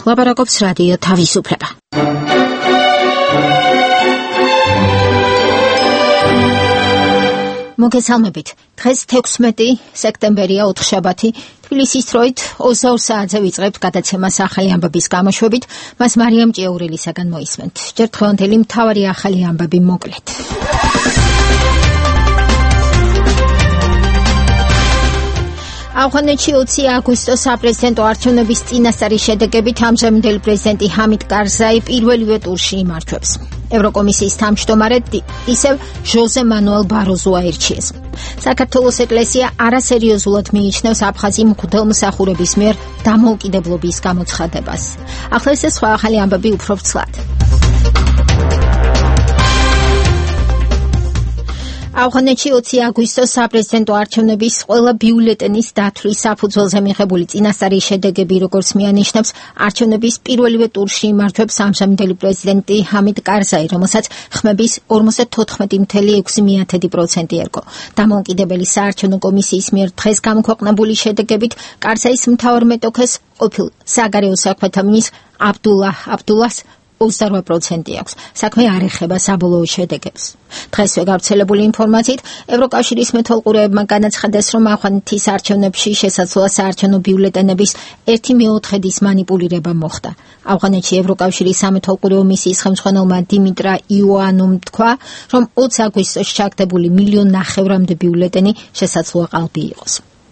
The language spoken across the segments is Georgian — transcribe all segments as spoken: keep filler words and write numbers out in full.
ლაპარაკობს რადიო თავისუფლება. მოგესალმებით. დღეს თექვსმეტი სექტემბერია, ოთხშაბათი. თბილისის დროით ოცდაორ საათზე ვიწყებთ გადაცემას ახალი ამბების გამოშვებით. მას მარიამ ჭიაურელისაგან მოისმენთ. ჯერ დღევანდელი მთავარი ახალი ამბები მოკლედ. ავღანეთში ოცი აგვისტოს საპრეზიდენტო არჩევნების წინასწარი შედეგებით ამჟამინდელი პრეზიდენტი ჰამიდ კარზაი პირველივე ტურში იმარჯვებს. ევროკომისიის თავმჯდომარედ ისევ ჟოზე მანუელ ბაროზო აირჩიეს. საქართველოს ეკლესია არასერიოზულად მიიჩნევს აფხაზი მღვდელმსახურების მიერ დამოუკიდებლობის გამოცხადებას. ახლა ეს სხვა ახალი ამბები უფრო ვრცლად. ავღანეთში ოცი აგვისტოს საპრეზიდენტო არჩევნების ყველა ბიულეტენის დათვლის საფუძველზე მიღებული წინასწარი შედეგები, როგორც მიანიშნებს, არჩევნების პირველივე ტურში იმარჯვებს ამჟამინდელი პრეზიდენტი ჰამიდ კარზაი, რომელსაც ხმების ორმოცდათოთხმეტი წამსული ექვსი პროცენტი ერგო. დამოუკიდებელი საარჩევნო კომისიის მიერ დღეს გამოქვეყნებული შედეგებით კარზაის მთავარ მეტოქეს ყოფილ საგარეო საქმეთა მინისტრ აბდულაჰ აბდულას ოცდაორ პროცენტი აქვს. საქმე არ ეხება საბოლოო შედეგებს. დღესვე გავრცელებული ინფორმაციით, ევროკავშირის მეთვალყურეებმა განაცხადეს, რომ ავღანეთის არჩევნებში შესაძლოა საარჩევნო ბიულეტენების ერთი მეოთხედის მანიპულირება მოხდა. ავღანეთში ევროკავშირის სამეთვალყურეო მისიის ხელმძღვანელმა დიმიტრა იოანუმ თქვა, რომ ოცი აგვისტოს ჩაგდებული მილიონ ნახევრამდე ბიულეტენი შესაძლოა ყალბი იყოს.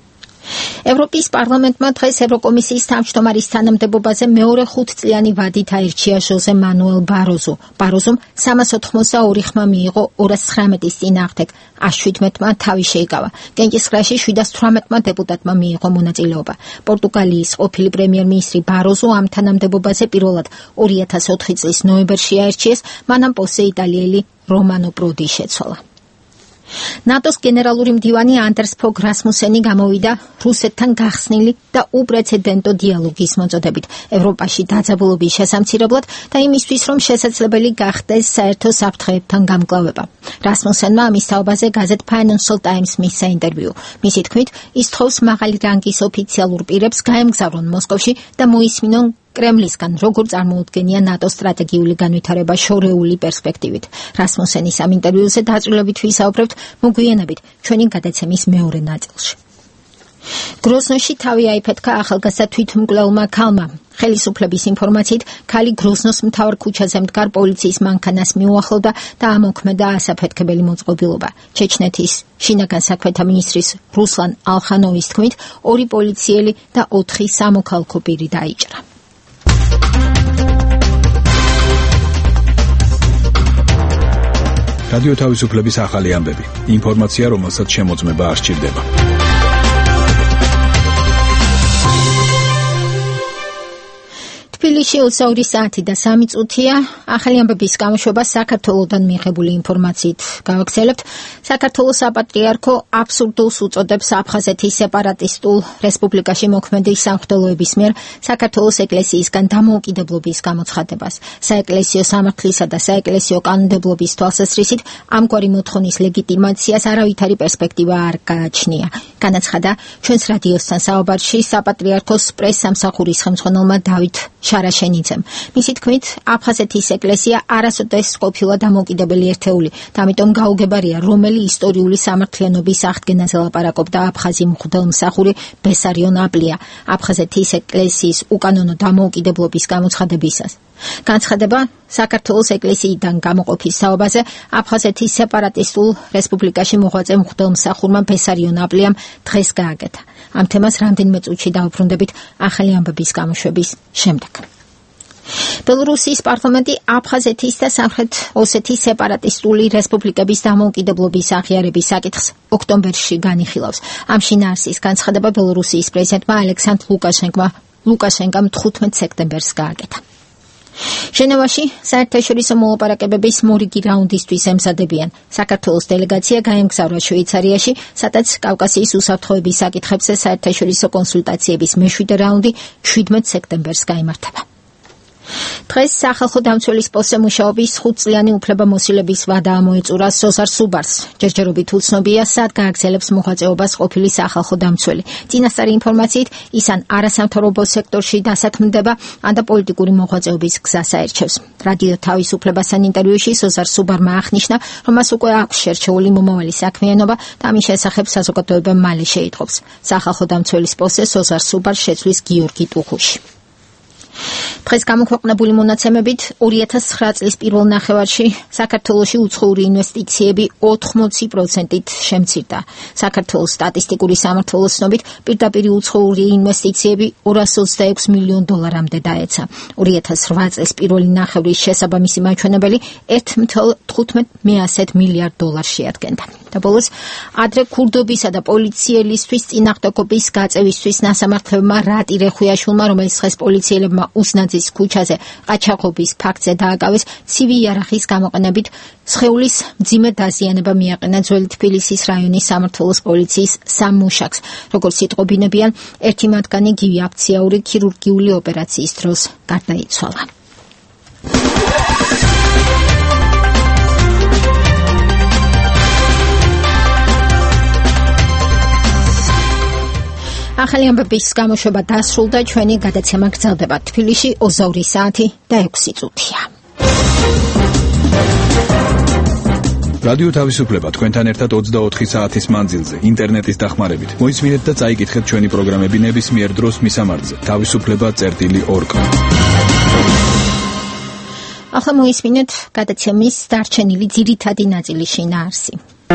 ევროპის პარლამენტმა დღეს ევროკომისიის თავმჯდომარის თანამდებობაზე მეორე ხუთწლიანი ვადით აირჩია ჟოზე მანუელ ბაროზო. ბაროზომ სამას ოთხმოცდაორი ხმა მიიღო ორას ცხრამეტის წინააღმდეგ, ას შვიდმეტმა თავი შეიკავა. გენჯისყრაში შვიდას თვრამეტმა დეპუტატმა მიიღო მონაწილეობა. პორტუგალიის ყოფილი პრემიერ-მინისტრი ბაროზო ამ თანამდებობაზე პირველად ორი ათას ოთხი წლის ნოემბერში აირჩიეს, მანამ პოსტზე იტალიელი რომანო პროდი შეცვალა. ნატოს გენერალური მდივანი ანდერს ფოგ რასმუსენი გამოვიდა რუსეთთან გახსნილი და უპრეცედენტო დიალოგის მოწოდებით ევროპაში დაძაბულობის შესამცირებლად და იმისთვის, რომ შესაძლებელი გახდეს საერთო საფრთხეებთან გამკლავება. რასმუსენმა ამის თაობაზე გაზეთ Financial Times მისცა ინტერვიუ. მისი თქმით, ის თხოვს მაღალი რანგის ოფიციალურ პირებს გაემგზავრონ მოსკოვში და მოისმინონ კრემლისგან როგორ წარმოუდგენია ნატოს სტრატეგიული განვითარება შორეული პერსპექტივით. რასმუსენის ამ ინტერვიუზე დაწვრილებით ვისაუბრებთ მოგვიანებით ჩვენი გადაცემის მეორე ნაწილში. გროზნოში თავი აიფეთქა ახალგაზრდა თვითმკვლელმა ქალმა. ხელისუფლების ინფორმაციით, ქალი გროზნოს მთავარ ქუჩაზე მდგარ პოლიციის მანქანას მიუახლოვდა და ამოქმედა ასაფეთქებელი მოწყობილობა. ჩეჩნეთის შინაგან საქმეთა მინისტრის რუსლან ალხანოვის თქმით, ორი პოლიციელი და ოთხი სამოქალაქო პირი დაიჭრა. რადიო თავისუფლების ახალი ამბები. ინფორმაცია, რომელსაც შემოწმება არ სჭირდება. თბილისში ოცდაორი საათი და სამი წუთია. ახალი ამბების გამოშვება საქართველოსთან მიღებული ინფორმაციით გავაგრძელებთ. საქართველოს საპატრიარქო აბსურდულს უწოდებს აფხაზეთის სეპარატისტულ რესპუბლიკაში მოქმედი სამღვდელოების მიერ საქართველოს ეკლესიისგან დამოუკიდებლობის გამოცხადებას. საეკლესიო სამართლისა და საეკლესიო კანონმდებლობის თვალსაზრისით ამგვარი მოთხოვნის ლეგიტიმაციას არავითარი პერსპექტივა არ გააჩნია. განაცხადა ჩვენს რადიოსთან საუბარში საპატრიარქოს პრესსამსახურის ხელმძღვანელმა დავით შარაშენიძემ. მისი თქმით, აფხაზეთის ეკლესია არასოდეს ყოფილა დამოუკიდებელი ერთეული და ამიტომ გაუგებარია, რომელი ისტორიული სამართლიანობის აღდგენაზე ლაპარაკობდა აფხაზი მღვდელმსახური ბესარიონ აპლია აფხაზეთის ეკლესიის უკანონო დამოუკიდებლობის გამოცხადებისას. განცხადება საქართველოს ეკლესიიდან გამოყოფის საუბაზე აფხაზეთის სეპარატისტულ რესპუბლიკაში მოღვაწე მღვდელმსახურმა ბესარიონ აპლიამ დღეს გააკეთა. ამ თემას რამდენიმე წუთში დავუბრუნდებით ახალი ამბების გამოშვების შემდეგ. ბელორუსიის პარლამენტი აფხაზეთის და სამხრეთ ოსეთის სეპარატისტული რესპუბლიკების დამოუკიდებლობის აღიარების საკითხს ოქტომბერში განიხილავს. ამ შინაარსის განცხადება ბელორუსიის პრეზიდენტმა ალექსანდრ ლუკაშენკომ ლუკაშენკომ თხუთმეტ სექტემბერს გააკეთა. ჟენევაში საერთაშორისო მოლაპარაკებების მორიგი რაუნდისთვის ემზადებიან. საქართველოს დელეგაცია გაემგზავრა შვეიცარიაში, სადაც კავკასიის უსაფრთხოების საკითხებზე საერთაშორისო კონსულტაციების მეშვიდე რაუნდი შვიდმეტ სექტემბერს გაიმართება. დღეს სახალხო დამცველის პოსტზე მუშაობის ხუთწლიანი უფლებამოსილების ვადა ამოეწურა სოზარ სუბარს. ჯერჯერობით უცნობია, სად გააგრძელებს მოღვაწეობას ყოფილი სახალხო დამცველი. წინასწარი ინფორმაციით, ის ან არასამთავრობო სექტორში დასაქმდება, ან და პოლიტიკური მოღვაწეობის გზას აერჩევს. რადიო თავისუფლებასთან ინტერვიუში სოზარ სუბარმა აღნიშნა, რომ მას უკვე აქვს შერჩეული მომავალი საქმიანობა და ამის შესახებ საზოგადოება მალე შეიტყობს. სახალხო დამცველის პოსტზე სოზარ სუბარს შეცვლის გიორგი ტუხუში. დღეს გამოქვეყნებული მონაცემებით ორი ათას ცხრა წლის პირველ ნახევარში საქართველოში უცხოური ინვესტიციები ოთხმოცი პროცენტით შემცირდა. საქართველოს სტატისტიკური სამმართველოს ცნობით პირდაპირ უცხოური ინვესტიციები ორას ოცდაექვსი მილიონ დოლარამდე დაეცა. ორი ათას რვა წლის პირველი ნახევრის შესაბამისი მაჩვენებელი ერთ მცდარ თხუთმეტ მეათე მილიარდ დოლარს შეადგენდა. და ბოლოს ადრე ქურდობისა და პოლიციელისთვის წინააღმდეგობის გაწევისთვის ნასამართლებმა რატი რეხვიაშვილმა, რომელიც დღეს პოლიციელებმა უსნაძის ქუჩაზე ყაჩაღობის ფაქტზე დააკავეს, ცივი იარაღის გამოყენებით სხეულის მძიმე დაზიანება მიაყენა ძველი თბილისის რაიონის სამმართველოს პოლიციის სამ მუშაკს. როგორც იტყობინებიან, ერთი მათგანი გივი აფციაური ქირურგიული ოპერაციის დროს გარდაიცვალა. ახალი ამბების გამოშვება დასრულდა, ჩვენი გადაცემა გრძელდება. თბილისში ოცდაორი საათი და ექვსი წუთია. რადიო თავისუფლება თქვენთან ერთად ოცდაოთხი საათის მანძილზე, ინტერნეტის დახმარებით. მოისმინეთ და წაიკითხეთ ჩვენი პროგრამები ნებისმიერ დროს მისამართზე. თავისუფლება წერტილი ორ კა. ახლა მოისმინეთ გადაცემის დარჩენილი ძირითადი ნაწილის შინაარსი.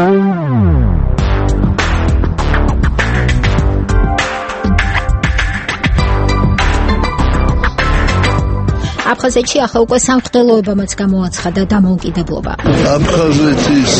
აფხაზეთში ახლა უკვე სამღვდელოებამაც გამოაცხადა დამოუკიდებლობა. აფხაზეთის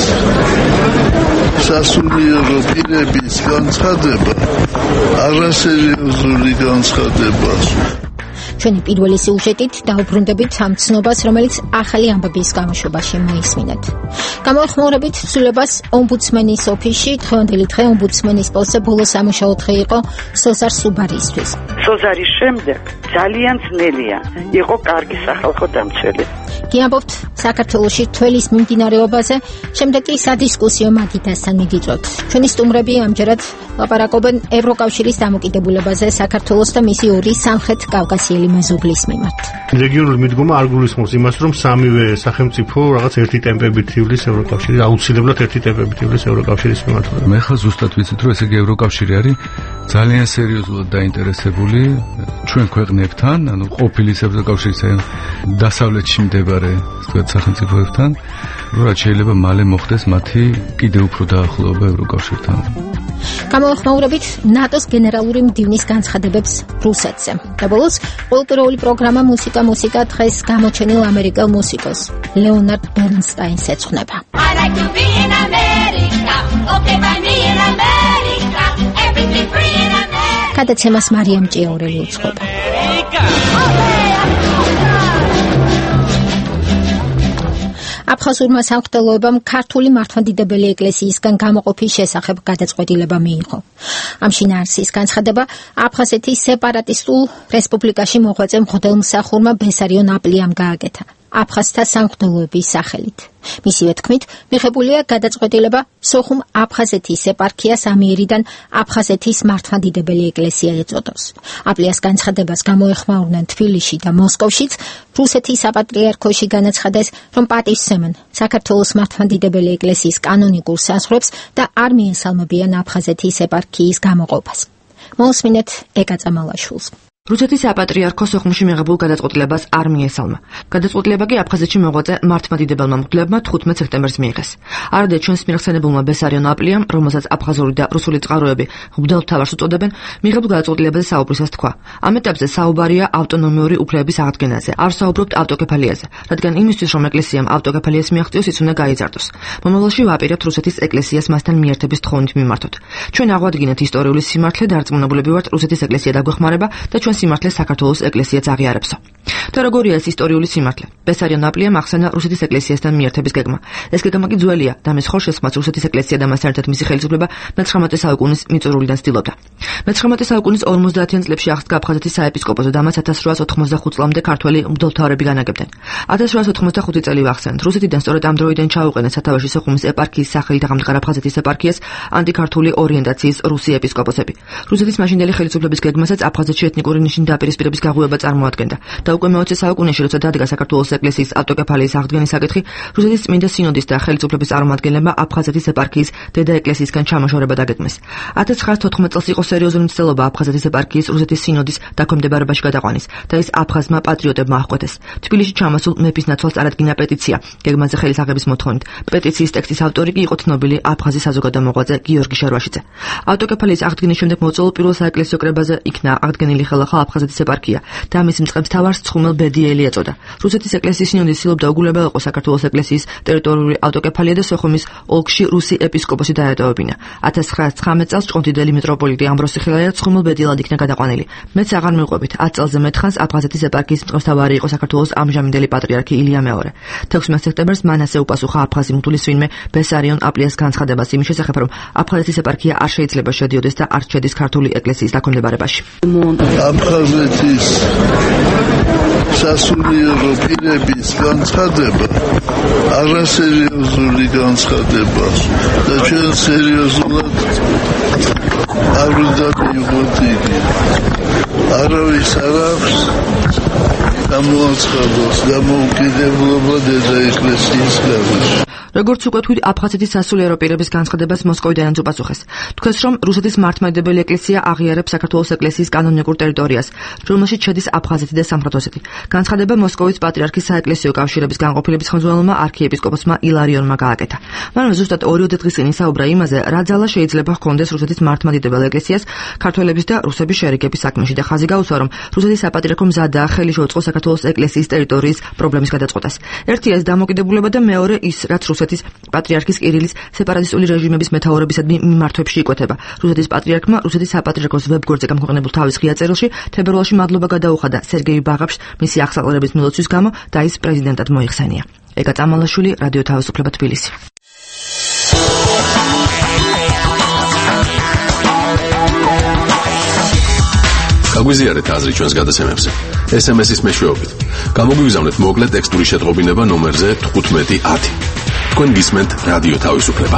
სასულიერო პირების განცხადება არასერიოზული განცხადებაა. ჩვენი პირველი სიუჟეტით დაუბრუნდებით ამ ცნობას, რომელიც ახალი ამბების გამოშვებაში მოისმინეთ. გამოეხმაურებით ცვლილებას ომბუდსმენის ოფისში, დღევანდელი დღე ომბუდსმენის პოსტზე ბოლო სამუშაო დღე იყო სოზარ სუბარისთვის. სოზარის შემდეგ ძალიან ძნელია იყო კარგი სახალხო დამცველი. გიამბობთ საქართველოში თველის მიმდინარეობაზე, შემდეგ კი სადისკუსიო მაგიდასთან მიგიწვევთ. ჩვენი სტუმრები ამჯერად ლაპარაკობენ ევროკავშირის დამოკიდებულებაზე საქართველოს და მისი ორი სამხრეთ კავკასიელი მეზობლის მიმართ. რეგიონული მიდგომა არ გულისხმობს იმას, რომ სამივე სახელმწიფო რაღაც ერთი ტემპებით ივლის ევროკავშირის, აუცილებლად ერთი ტემპებით ივლის ევროკავშირის მიმართულებით. მე ხა ზუსტად ვიცით, რომ ესე იგი ევროკავშირი არის ძალიან სერიოზულად დაინტერესებული ჩვენ ქვეყნებთან, ანუ ყოფილი ევროკავშირის დასავლეთში მდებარე თქვათ სახელმწიფოებთან, რომ რაც შეიძლება მალე მოხდეს მათი კიდევ უფრო დაახლოება ევროკავშირთან. გამოეხმაურებით ნატოს გენერალური მდივნის განცხადებებს რუსეთზე. და ბოლოს კულტურული პროგრამა მუსიკა მუსიკა დღეს გამოჩენილ ამერიკელ მუსიკოს ლეონარდ ბერნსტაინს ეძღვნება. გადაცემას მარიამ ჭიაურელი უძღვება. აფხაზურმა სამღვდელოებამ ქართული მართლმადიდებელი ეკლესიისგან გამოყოფის შესახებ გადაწყვეტილება მიიღო. ამ შინაარსის განცხადება აფხაზეთის სეპარატისტულ რესპუბლიკაში მოღვაწე მღვდელმსახურმა ბესარიონ აპლიამ გააკეთა აფხაზთა სამღვდელოების სახელით. მისივე თქმით, მიღებულია გადაწყვეტილება სოხუმ აფხაზეთის ეპარქიას ამიერიდან აფხაზეთის მართლმადიდებელი ეკლესია ეწოდოს. აპლიას განცხადებას გამოეხმაურნენ თბილისში და მოსკოვშიც, რუსეთის საპატრიარქოში განაცხადეს, რომ პატივსცემენ საქართველოს მართლმადიდებელი ეკლესიის კანონიკურ საზღვრებს და არ მიესალმებიან აფხაზეთის ეპარქიის გამოყოფას. მოусმინეთ ეკა წამალაშვილს. რუსეთის საპატრიარქო სოხუმში მიღებულ გადაწყვეტილებას არ მიესალმა. გადაწყვეტილება კი აფხაზეთში მოღვაწე მართლმადიდებელმა მღვდლებმა თხუთმეტ სექტემბერს მიიღეს. არადე ჩვენს მიღწენებულმა ბესარიონ აპლიამ, რომელსაც აფხაზური და რუსული წყაროები მღვდელმთავარს უწოდებენ, მიღებულ გადაწყვეტილებაზე საუბრისას თქვა. ამ ეტაპზე საუბარია ავტონომიური უფლებების აღდგენაზე. არ საუბრობთ ავტოკეფალიაზე, რადგან იმისთვის, რომ ეკლესიამ ავტოკეფალიას მიაღწიოს, ის უნდა გაიზარდოს. მომავალში ვაპირებთ რუსეთის ეკლესიას მასთან მიერთების თხოვნით მიმართოთ. ჩვენ აღვადგინეთ ისტორიული სიმართლე და არწმუნებულები ვართ რუსეთის ეკლესია დაგვეხმარება და ჩვენ სიმართლეს საქართველოს ეკლესიაც აღიარებსო. და როგორია ეს ისტორიული სიმართლე? ბესარიონ ნაპლიამ ახსენა რუსეთის ეკლესიასთან მიერთების გეგმა. ეს გეგმა კი ძველია და მის ხორშესმაც რუსეთის ეკლესია და მასთან ერთად მისი ხელისუფლება მეცხრამეტე საუკუნის მიწურულიდან ცდილობდა. მეცხრამეტე საუკუნის ორმოცდაათიან წლებში აღსდგა აფხაზეთის საეპისკოპოსო და მას ათას რვაას ოთხმოცდახუთ წლამდე ქართველი მღვდელმთავრები განაგებდნენ. ათას რვაას ოთხმოცდახუთი წელი ვახსენთ. რუსეთიდან სწორედ ამ დროიდან ჩაუყენეს სათავეში სოხუმის ეპარქიის სახელით აღამდგარ აფხაზეთის ეპარქიას ანტიქართული ორიენტაციის რუსი ეპისკოპოსები. რუსეთის მაშინდელი ხელისუფლების გეგმასაც აფხაზეთში ეთნიკური ნიშნის დაპირისპირების გაღვივება წარმოადგენდა. და უკვე მეოცე საუკუნეში, როცა დადგა საქართველოს ეკლესიის ავტოკეფალიის აღდგენის საკითხი, რუსეთის წმინდა სინოდის და ხელისუფლების წარმომადგენლებმა აფხაზეთის ეპარქიის დედა ეკლესიისგან ჩამოშორება დაგეგმეს. ათას ცხრაას თოთხმეტ წელს იყო სერიოზული მცდელობა აფხაზეთის ეპარქიის რუსეთის სინოდის დაქვემდებარებაში გადაყვანის და ის აფხაზმა პატრიოტებმა აღკვეთეს. თბილისში ჩამოსულ მეფის ნაცვალს წარადგინა პეტიცია გეგმაზე ხელის აღების მოთხოვნით. პეტიციის ტექსტის ავტორი კი იყო ცნობილი აფხაზი საზოგადო მოღვაწე გიორგი შარვაშიძე. ავტოკეფალიის აღდგენის შემდეგ მოწვეულ პირველ საეკლესიო კრებაზე იქნა აღდგენილი ხელახლა აფხაზეთის ეპარქია და მის მწყემს თავარს ცხუმელ ბედიელი ეწოდა. რუსეთის ეკლესიის სინოდი ცდილობდა უგულებელიყო საქართველოს ეკლესიის ტერიტორიული ავტოკეფალია და სოხუმის ოლქში რუსი ეპისკოპოსი დაეტოვებინა. ათას ცხრაას ცხრამეტ წელს ჭყონდიდელი მიტროპოლიტი ამბროსი ხილაია ცხუმელ ბედიელად იქნა გადაყვანილი. მეც აღარ მივყვებით. ათ წელზე მეტხანს აფხაზეთის ეპარქიის მწყემსთავარი იყო საქართველოს ამჟამინდელი პატრიარქი ილია მეორე. თექვსმეტ სექტემბერს მან ასე უპასუხა აფხაზი მღვდლის ვინმე ბესარიონ აპლიას განცხადებას იმის შესახებ, რომ აფხაზეთის ეპარქია არ შეიძლება შედიოდეს და არ შედის ქართული ეკლესიის დაქვემდებარებაში. აფხაზეთის სასულიერო პირების განცხადება არასერიოზული განცხადება და ჩვენ სერიოზულად არ უნდა მივიღოთ იგი. არავის არ აქვს გამოაცხადოს დამოუკიდებლობა დედა ეკლესიის გარეშე. როგორც უკვე თქვით, აფხაზეთის სასულიერო პირების განცხადებას მოსკოვიდანაც უპასუხეს. თქვეს, რომ რუსეთის მართლმადიდებელი ეკლესია აღიარებს საქართველოს ეკლესიის კანონიკურ ტერიტორიას, რომელშიც შედის აფხაზეთი და სამხრეთ ოსეთი. განცხადება მოსკოვის პატრიარქის საეკლესიო კავშირების განყოფილების ხელმძღვანელმა არქიეპისკოპოსმა ილარიონმა გააკეთა. მან ზუსტად ორი დღის წინ ისაუბრა იმაზე, რა ძალა შეიძლება ჰქონდეს რუსეთის მართლმადიდებელ ეკლესიას ქართველების და რუსების შერიგების საქმეში და ხაზი გაუსვა, რომ რუსეთის საპატრიარქო მზადაა ხელი შეუწყოს საქართველოს ეკლესიის ტერიტორიის პრობლემის გადაწყვეტას. ერთი ეს დამოკიდებულება და მეორე ის, რაც რუსეთის პატრიარქის კირილის სეპარატისტული რეჟიმების მეთაურებისადმი მიმართვებში იკვეთება. რუსეთის პატრიარქმა რუსეთის საპატრიარქოს ვებგვერდზე გამქვეყნებულ თავის ღია წერილში თებერვალში მადლობა გადაუხადა სერგეი ბაღაფშს მისი აღსაყრელების მილოცვის გამო და ის პრეზიდენტად მოიხსენია. ეკა წამალაშვილი, რადიო თავისუფლება, თბილისი. გაგვიზიარეთ აზრი ჩვენს გადაცემებზე. ეს ემ ეს-ის მეშვეობით. გამოგვიგზავნეთ მოკლე ტექსტური შეტყობინება ნომერზე თხუთმეტი ათი. თქვენ გისმენთ რადიო თავისუფლება.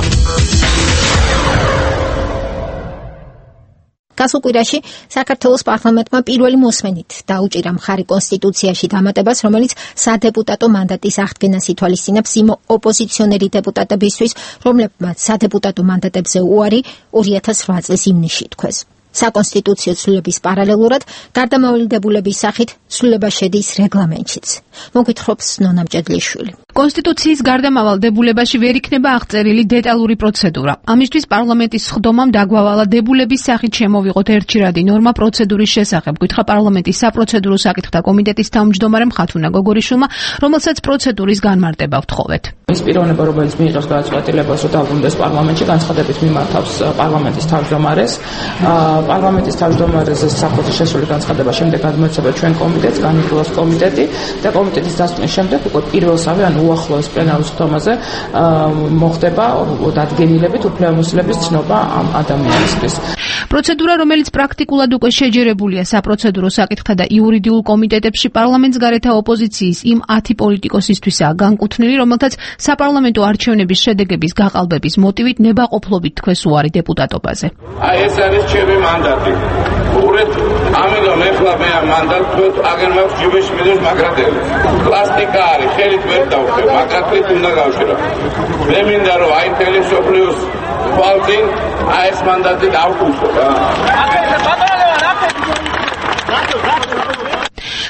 გასულ კვირაში საქართველოს პარლამენტმა პირველი მოსმენით დაუჭირა მხარი კონსტიტუციაში დამატებას, რომელიც სადეპუტატო მანდატის აღდგენას ითვალისწინებს იმ ოპოზიციონერი დეპუტატებისთვის, რომლებმაც სადეპუტატო მანდატებზე უარი ორი ათას რვა წლის ივნისში თქვეს. საკონსტიტუციო ცვლილების პარალელურად გარდამავალი დებულების სახით ცვლილება შედის რეგლამენტშიც. მოგვითხრობს ნონა მჭედლიშვილი. კონსტიტუციის გარდამავალ დებულებაში ვერ იქნება აღწერილი დეტალური პროცედურა. ამისთვის პარლამენტის სხდომამ დაგვავალა დებულების სახით შემოვიღოთ ერთჯერადი ნორმა პროცედურის შესახებ, გითხრა პარლამენტის საპროცედურო საკითხთა კომიტეტის თავმჯდომარემ ხათუნა გოგორიშვილმა, რომელსაც პროცედურის განმარტება ვთხოვეთ. ის პიროვნება, რომელიც მიიღებს გადაწყვეტილებას, რომ დაბრუნდეს პარლამენტში, განცხადებით მიმართავს პარლამენტის თავმჯდომარეს. პარლამენტის თავმჯდომარეს საფუძველი შესული განცხადება შემდეგ გადმოეცემა ჩვენ კომიტეტს, განიხილავს კომიტეტი და კომიტეტის დასკვნის შემდეგ უკვე პირველსავე, ანუ უახლოეს პლენარულ სხდომაზე მოხდება დადგენილებით უფლებამოსილების ცნობა ამ ადამიანისთვის. პროცედურა, რომელიც პრაქტიკულად უკვე შეჯერებულია საპროცედურო საკითხთა და იურიდიულ კომიტეტებში, პარლამენტს გარეთა ოპოზიციის იმ ათი პოლიტიკოსისთვისაა განკუთვნილი, რომელთაც საპარლამენტო არჩევნების შედეგების გაყალბების მოტივით ნებაყოფლობით თქვეს უარი დეპუტატობაზე. აი ეს არის ჩემი მანდატი. უყურეთ, ამიტომ ეხლა მე ამ მანდატს თქვენ აგერ მაქვს ჯიბეში მიდოს მაგრატელი. პლასტიკა არის, ხელით ვერ დავხებ, მაგრატლით უნდა გავშირო. მე მინდა რომ აი მთელი სოფლიოს ხვალწინ აი ეს მანდატი დავკუსო რა.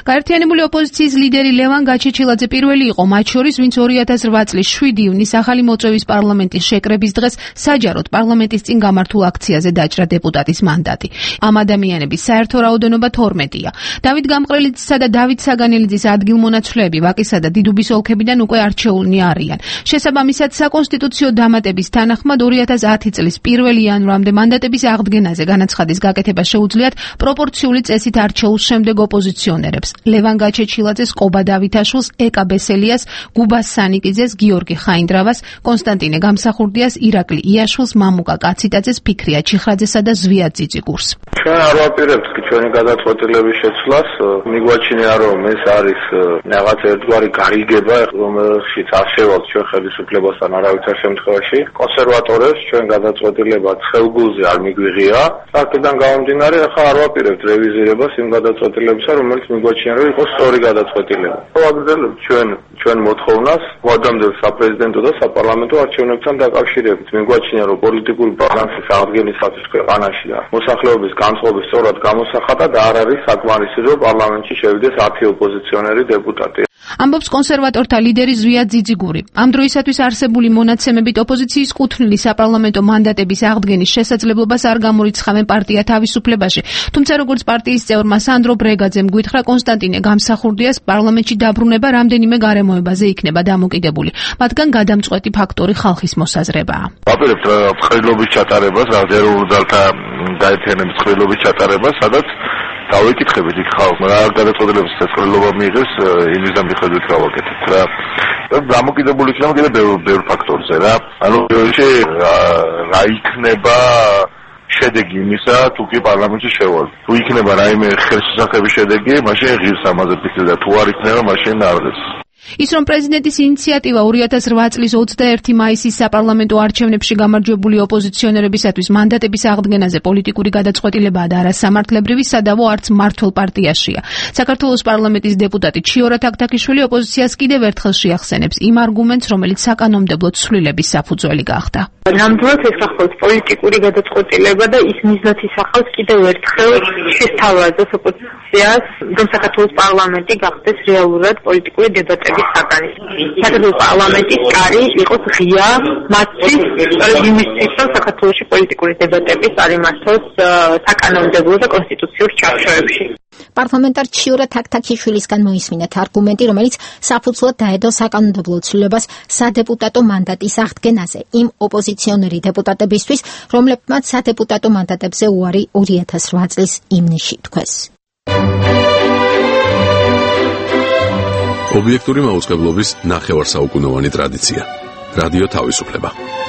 გაერთიანებული ოპოზიციის ლიდერი ლევან გაჩეჩილაძე პირველი იყო მათ შორის, ვინც ორი ათას რვა წლის შვიდი ივნის ახალი მოწვევის პარლამენტის შეკრების დღეს საჯაროდ პარლამენტის წინ გამართულ აქციაზე დაჭრა დეპუტატის მანდატი. ამ ადამიანების საერთო რაოდენობა თორმეტია. დავით გამყრელიძისა და დავით საგანელიძის ადგილმონაცვლეები ვაკისა და დიდუბის ოლქებიდან უკვე არჩეულნი არიან. შესაბამისად, საკონსტიტუციო დამატების თანახმად ორი ათას ათი წლის პირველი იანვრამდე მანდატების აღდგენაზე განაცხადის გაკეთება შეუძლიათ პროპორციული წესით არჩეულ შემდეგ ოპოზიციონერებს. ლევან გაჩეჩილაძეს, კობა დავითაშვილს, ეკა ბესელიას, გუბას სანიკიძეს, გიორგი ხაინდრავას, კონსტანტინე გამსახურდიას, ირაკლი იაშვილს, მამუკა კაციტაძეს, ფიქრია ჩიხრაძესა და ზვიად ძიძიგურს. ჩვენ არ ვაპირებთ ჩვენი გადაწყვეტილების შეცვლას. მიგვაჩნია, რომ ეს არის რაღაც ერთგვარი გარიგება, რომელშიც არსებობს ჩვენ ხელისუფლებასთან არავითარ შემთხვევაში. კონსერვატორებს ჩვენ გადაწყვეტილება ხელგულზე არ მიგვიღია. აქედან გამომდინარე, ახლა არ ვაპირებთ რევიზირებას იმ გადაწყვეტილებისა, რომელიც მიგვაჩნია, რომ იყოს სწორი გადაწყვეტილება. ვაგრძელებთ ჩვენ ჩვენ მოთხოვნას ვადამდელ საპრეზიდენტო და საპარლამენტო არჩევნებთან დაკავშირებით. მიგვაჩნია, რომ პოლიტიკური ბალანსის აღდგენისათვის ქვეყანაში და მოსახლეობის განწყობის სწორად გამოსახატა და არ არის საკმარისი, რომ პარლამენტში შევიდეს ათი ოპოზიციონერი დეპუტატი. ამბობს კონსერვატორთა ლიდერი ზვიად ძიძიგური. ამ დროისათვის არსებული მონაცემებით ოპოზიციის კუთვნილი საპარლამენტო მანდატების აღდგენის შესაძლებლობას არ გამორიცხავენ პარტია თავისუფლებაში. თუმცა როგორც პარტიის წევრმა სანდრო ბრეგაძემ გვითხრა, კონსტანტინე გამსახურდიას პარლამენტში დაბრუნება რამდენიმე გარემოებაზე იქნება დამოკიდებული. მათგან გადამწყვეტი ფაქტორი ხალხის მოსაზრებაა. ვაპირებთ ცხრილობის ჩატარებას, ეროვნულ ძალთა გაერთიანების ცხრილობის ჩატარებას, სადაც დავიკითხებით იქ ხალხმა რა გადაწყვეტილებას ცხრილობა მიიღეს, იმის დამიხადვით რა ვაკეთებთ რა. დამოკიდებული იქნება კიდევ ბევრ ბევრ ფაქტორზე რა. ანუ პირველში რა იქნება შედეგი იმისა, თუ კი პარლამენტში შევალ. თუ იქნება რაიმე ხელშესახების შედეგი, მაშინ ღირს ამაზე ფიქრი და თუ არ იქნება, მაშინ არდეს. ის რომ პრეზიდენტის ინიციატივა ორი ათას რვა წლის ოცდაერთი მაისის საპარლამენტო არჩევნებში გამარჯვებული ოპოზიციონერებისათვის მანდატების აღდგენაზე პოლიტიკური გადაწყვეტილებაა და არა სამართლებრივი, სადავო არც მმართველ პარტიაშია. საქართველოს პარლამენტის დეპუტატი ჩიორა თაქთაქიშვილი ოპოზიციას კიდევ ერთხელ შეახსენებს იმ არგუმენტს, რომელიც საკანონმდებლო ცვლილების საფუძველი გახდა. ნამდვილად ეს ახალ პოლიტიკური გადაწყვეტილება და ის მიზნად ისახავს კიდევ ერთხელ შესთავაზოს ოპოზიციას, რომ საქართველოს პარლამენტი გახდეს რეალურად პოლიტიკური დებატების საკანი. საქართველოს პარლამენტის კარი იყოს ღია მათთვის იმისთვის, რომ საქართველოში პოლიტიკური დებატები წარიმართოს საკანონმდებლო და კონსტიტუციურ ჩარჩოებში. პარლამენტარ ჩიორა თაქთაქიშვილისგან მოისმინეთ არგუმენტი, რომელიც საფუძვლად დაედო საკანონმდებლო ცვლილებას სადეპუტატო მანდატის აღდგენაზე იმ ოპოზიციონერი დეპუტატებისთვის, რომლებმაც სადეპუტატო მანდატებზე უარი ორი ათას რვა წლის ივნისში თქვეს. ობიექტური მაუწყებლობის ნახევარსაუკუნოვანი ტრადიცია. რადიო თავისუფლება.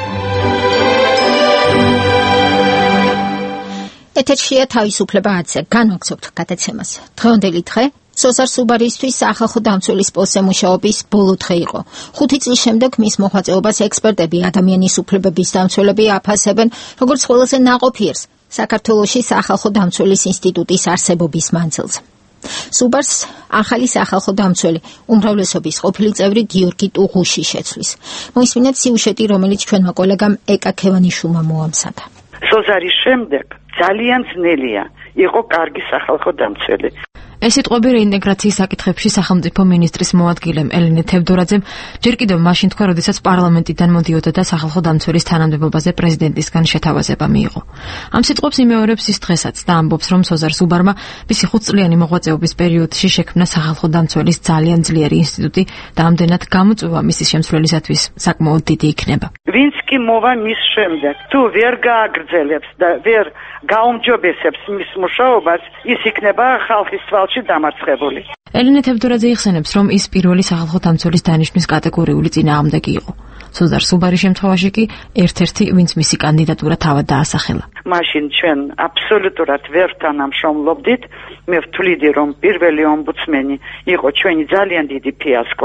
ეთერშია თავისუფლება ათზე. განვაგრძობთ გადაცემას. დღევანდელი დღე სოზარ სუბარისთვის სახალხო დამცველის პოსტსამუშაობის ბოლო დღე იყო. ხუთი წლის შემდეგ მის მოღვაწეობას ექსპერტები, ადამიანის უფლებების დამცველები აფასებენ, როგორც ყველაზე ნაყოფიერს საქართველოში სახალხო დამცველის ინსტიტუტის არსებობის მანძილზე. სუბარს ახალი სახალხო დამცველი უმრავლესობის ყოფილი წევრი გიორგი ტუღუში შეცვლის. მოისმინეთ სიუჟეტი, რომელიც ჩვენმა კოლეგამ ეკა ქევანიშვილმა მოამზადა. სოზარის შემდეგ ძალიან ძნელია იყო კარგი სახალხო დამცველი. ეს სიტყვები რეინტეგრაციის საკითხებში სახელმწიფო მინისტრის მოადგილემ ელენე თევდორაძემ ჯერ კიდევ მაშინ თქვა, როდესაც პარლამენტიდან მოდიოდა და სახალხო დამცველის თანამდებობაზე პრეზიდენტისგან შეთავაზება მიიღო. ამ სიტყვებს იმეორებს ის დღესაც და ამბობს, რომ სოზარ სუბარმა მისი ხუთწლიანი მოღვაწეობის პერიოდში შექმნა სახალხო დამცველის ძალიან ძლიერი ინსტიტუტი და ამდენად გამოწვევა მისი შემცვლელისათვის საკმაოდ დიდი იქნება. ვინც კი მოვა მის შემდეგ, თუ ვერ გააგრძელებს და ვერ გაუმჯობესებს მის მუშაობას, ის იქნება ხალხის თვალში დამარცხებული. ელენე თევდორაძე იხსენებს, რომ ის პირველი სახალხო დამცველის დანიშვნის კატეგორიული წინააღმდეგი იყო. სოზარ სუბარის შემთხვევაში კი ერთ-ერთი, ვინც მისი კანდიდატურა თავად დაასახელა. მაშინ ჩვენ აბსოლუტურად ვერ თანამშრომლობდით. მე ვთვლიდი, რომ პირველი ომბუდსმენი იყო ჩვენი ძალიან დიდი ფიასკო.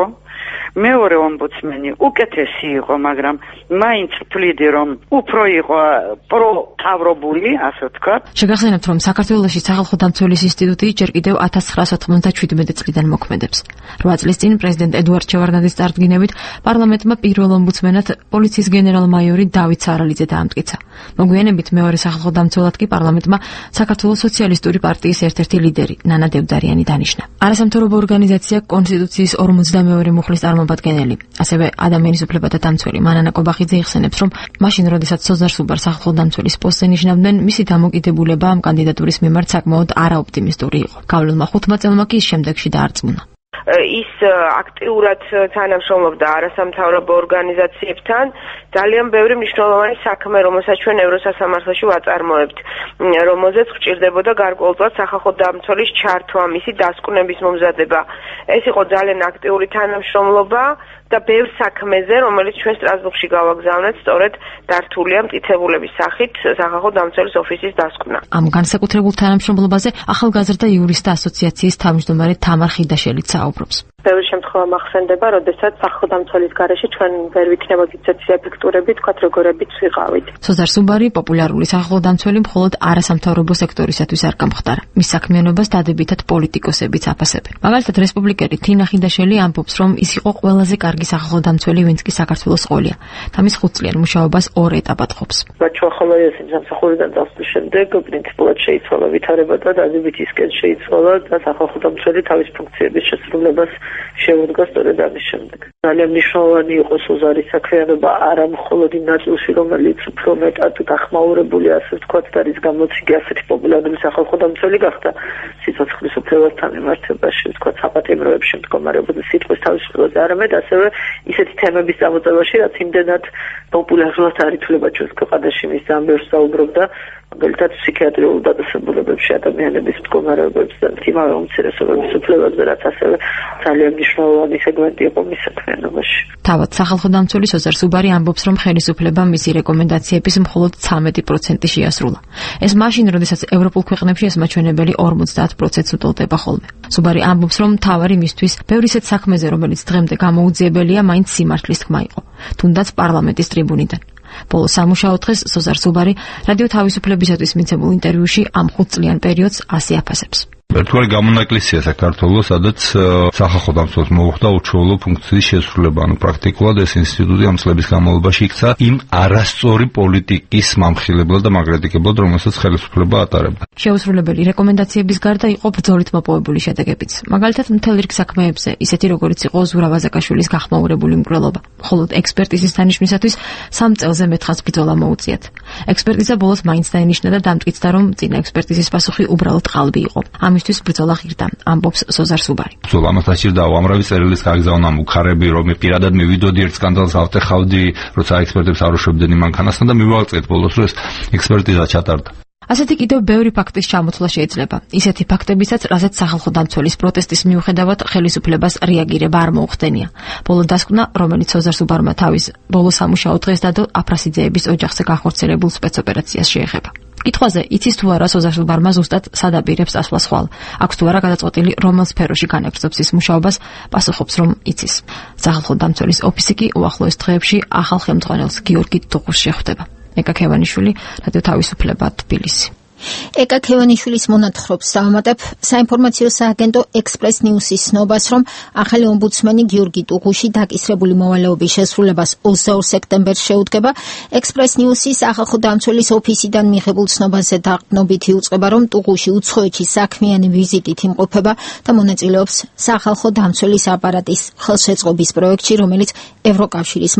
მეორე ომბუდსმენი უკეთესი იყო, მაგრამ მაინც ვთვლიდი, რომ უფრო იყო პროთავრობული, ასე ვთქვათ. შეგახსენებთ, რომ საქართველოში სახალხო დამცველის ინსტიტუტი ჯერ კიდევ ათას ცხრაასა ოცდაშვიდმეტი წლიდან მოქმედებს. რვა წლის წინ პრეზიდენტ ედუარდ შევარდნაძის წარდგინებით პარლამენტმა პირველ ომბუდსმენად პოლიციის გენერალ-მაიორი დავით სარალიძე დაამტკიცა. მოგვიანებით მეორე სახალხო დამცველად კი პარლამენტმა საქართველოს სოციალისტური პარტიის ერთ-ერთი ლიდერი ნანა დევდარიანი დანიშნა. არასამთავრობო ორგანიზაცია კონსტიტუციის ორმოცდამეორე მუხლის წარმომადგენელი, ასევე ადამიანის უფლებათა დამცველი მანანა კობახიძე იხსენებს, რომ მაშინ, როდესაც სოზარ სუბარ სახალხო დამცველის პოსტზე ნიშნავდნენ, მისი დამოკიდებულება ამ კანდიდატურის მიმართ საკმაოდ არაოპტიმისტური იყო. გავლილმა ხუთმა წელმა კი შემდეგში დაარწმუნა. ის აქტიურად თანამშრომლობდა არასამთავრობო ორგანიზაციებთან, ძალიან ბევრი მნიშვნელოვანი საქმე, რომელსაც ჩვენ ევროსასამართლოში ვაწარმოებთ, რომელზეც გვჭირდებოდა გარკვეულწილად სახალხო დამცველის ჩართვა, მისი დასკვნების მომზადება. ეს იყო ძალიან აქტიური თანამშრომლობა და ბევრ საქმეზე, რომელიც ჩვენ სტრასბურგში გავაგზავნეთ, სწორედ დართულია მტკიცებულების სახით სახალხო დამცველის ოფისის დასკვნა. ამ განსაკუთრებულ თანამშრომლობაზე ახალგაზრდა იურისტთა ასოციაციის თავმჯდომარე თამარ ხიდაშელიც საუბრობს. ბევრი შემთხვევა მახსენდება, როდესაც სახალხო დამცველის გარეშე ჩვენ ვერ ვიქნებოდით ისეთი ეფექტურები, თქვათ როგორებიც ვიყავით. სოზარ სუბარი პოპულარული სახალხო დამცველი მხოლოდ არასამთავრობო სექტორისათვის არ გამხდარა. მის საქმიანობას დადებითად პოლიტიკოსებიც აფასებენ. მაგალითად, რესპუბლიკელი თინა ხიდაშელი ამბობს, რომ ის იყო ყველაზე კარგი სახალხო დამცველი, ვინც კი საქართველოს ყოლია და მის ხუთწლიან მუშაობას ორ ეტაპად ყოფს. ბაჩუახალაიასის სამსახურიდან წასვლის შემდეგ პრინციპულად შეიცვალა ვითარება და დადებითისკენ შეიცვალა და სახალხო დამცველი თავის ფუნქციების შესრულებას შეუდგა სწორედ ამის შემდეგ. ძალიან მნიშვნელოვანი იყო სოზარის საქმიანობა არა მხოლოდ იმ ნაწილში, რომელიც უფრო მეტად გახმაურებული, ასე ვთქვათ, და რის გამოც იგი ასეთი პოპულარული სახალხო დამცველი გახდა სიცოცხლის უფლებასთან მიმართებაში, ვთქვათ, საპატიმროებში მდგომარეობაზე სიტყვის თავისუფლებაზე, არამედ ასევე ისეთი თემების წამოწევაში, რაც იმდენად პოპულარულად არ ითვლება ჩვენს ქვეყანაში, მის ძალიან ბევრს საუბრობდა, მაგალითად ფსიქიატრიულ დაწესებულებებში ადამიანების მდგომარეობებზე და იმავე უმცირესობების უფლებებზე, რაც ასევე ძალიან მნიშვნელოვანი სეგმენტი იყო მის საქმიანობაში. თავად სახალხო დამცველი სოზარ სუბარი ამბობს, რომ ხელისუფლებამ მისი რეკომენდაციების მხოლოდ ცამეტი პროცენტი შეასრულა. ეს მაშინ, როდესაც ევროპულ ქვეყნებში ეს მაჩვენებელი ორმოცდაათ პროცენტს უტოლდება ხოლმე. სუბარი ამბობს, რომ მთავარი მისთვის ბევრი ისეთ საქმეზე, რომელიც დღემდე გამოუძიებელია, მაინც სიმართლის თქმა იყო, თუნდაც პარლამენტის ტრიბუნიდან. ბოლო სამუშაო დღეს სოზარ სუბარი რადიო თავისუფლებისათვის მიცემულ ინტერვიუში ამ ხუთწლიან პერიოდს ასე აფასებს. ერთგვარი გამონაკლისია საქართველოს, სადაც სახალხო დამცველს მოუხდა უჩვეულო ფუნქციის შესრულება, ანუ პრაქტიკულად ეს ინსტიტუტი ამ წლების განმავლობაში იქცა იმ არასწორი პოლიტიკის მამხილებლად და მაგრატიკებლად, რომელსაც ხელისუფლება ატარებდა. შეუსრულებელი რეკომენდაციების გარდა იყო ბრძოლით მოპოვებული შედეგებიც. მაგალითად, მთელ რიგ საქმეებზე, ისეთი როგორიც იყო ზურა ვაზაკაშვილის გახმაურებული მკვლელობა. მხოლოდ ექსპერტიზის დანიშვნისათვის სამ წელზე მეთხას ბრძოლა მოუწიათ. ექსპერტიზა ბოლოს მაინც დაინიშნა და დამტკიცდა, რომ წინა ექსპერტიზის პასუხი უბრალოდ ყალბი იყო. ამისთვის ბრძოლა ღირდა, ამბობს სოზარ სუბარი. ბრძოლა ამას დაჭირდა უამრავი წერილის გაგზავნა, მუხარები, რომ მე პირადად მივიდოდი ერთ სკანდალს ავტეხავდი, როცა ექსპერტებს არ უშვებდნენ მანქანასთან და მივაღწიეთ ბოლოს, რომ ეს ექსპერტიზა ჩატარდა. ასეთი კიდევ ბევრი ფაქტის ჩამოთვლა შეიძლება. ისეთი ფაქტებისაც, რასაც სახალხო დამცველის პროტესტის მიუხედავად ხელისუფლებას რეაგირება არ მოუხდენია. ბოლო დასკვნა, რომელიც სოზარ სუბარმა თავის ბოლო სამუშაო დღეს დადო აფრასიძეების ოჯახზე განხორციელებულ სპეცოპერაციას შეეხება. კითხვაზე, იცის თუ არა სოზარ სუბარმა ზუსტად სად აპირებს წასვლა ხვალ? აქვს თუ არა გადაწყვეტილი რომელ სფეროში განაგრძობს ის მუშაობას? პასუხობს, რომ იცის. სახალხო დამცველის ოფისი კი უახლოეს დღეებში ახალ ხელმძღვანელს გიორგი დუღურს შეხვდება. ეკა ქევანიშვილი, რადიო თავისუფლება, თბილისი. ეკა ქევანიშვილის მონათხრობს დავამატებ საინფორმაციო სააგენტო ექსპრეს ნიუსის ცნობას, რომ ახალი ომბუდსმენი გიორგი ტუღუში დაკისრებული მოვალეობის შესრულებას ოცდაორ სექტემბერს შეუდგება. ექსპრეს ნიუსის სახალხო დამცველის ოფისიდან მიღებულ ცნობაზე დაყრდნობით იუწყება, რომ ტუღუში უცხოეთში საქმიანი ვიზიტით იმყოფება და მონაწილეობს სახალხო დამცველის აპარატის ხელშეწყობის პროექტში, რომელიც ევროკავშირის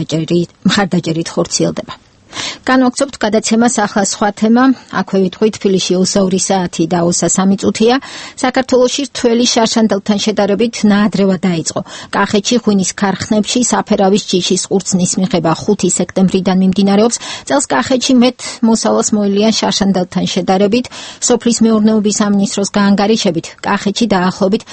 მხარდაჭერით ხორციელდება. განვაგრძობთ გადაცემას ახლა სხვა თემა. აქვე ვიტყვით, თბილისში ოცდაორი საათი და ოცდასამი წუთია. საქართველოში რთველი შარშანდელთან შედარებით ნაადრევად დაიწყო. კახეთში ღვინის ქარხნებში საფერავის ჯიშის ყურძნის მიღება ხუთი სექტემბრიდან მიმდინარეობს. წელს კახეთში მეტ მოსავალს მოელიან შარშანდელთან შედარებით. სოფლის მეურნეობის სამინისტროს გაანგარიშებით, კახეთში დაახლოებით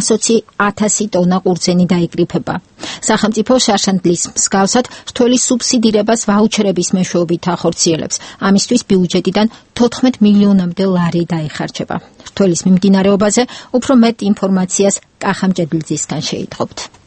ათასი ტონა ყურძენი დაიკრიფება. სახელმწიფო შარშანდლის მსგავსად რთველი სუბსიდირებას ვაუჩერების მეშვეობით ახორციელებს. ამისთვის ბიუჯეტიდან თოთხმეტ მილიონამდე ლარი დაიხარჯება. რთველის მიმდინარეობაზე უფრო მეტ ინფორმაციას კახა მჭედლიძისგან შეითხოვთ.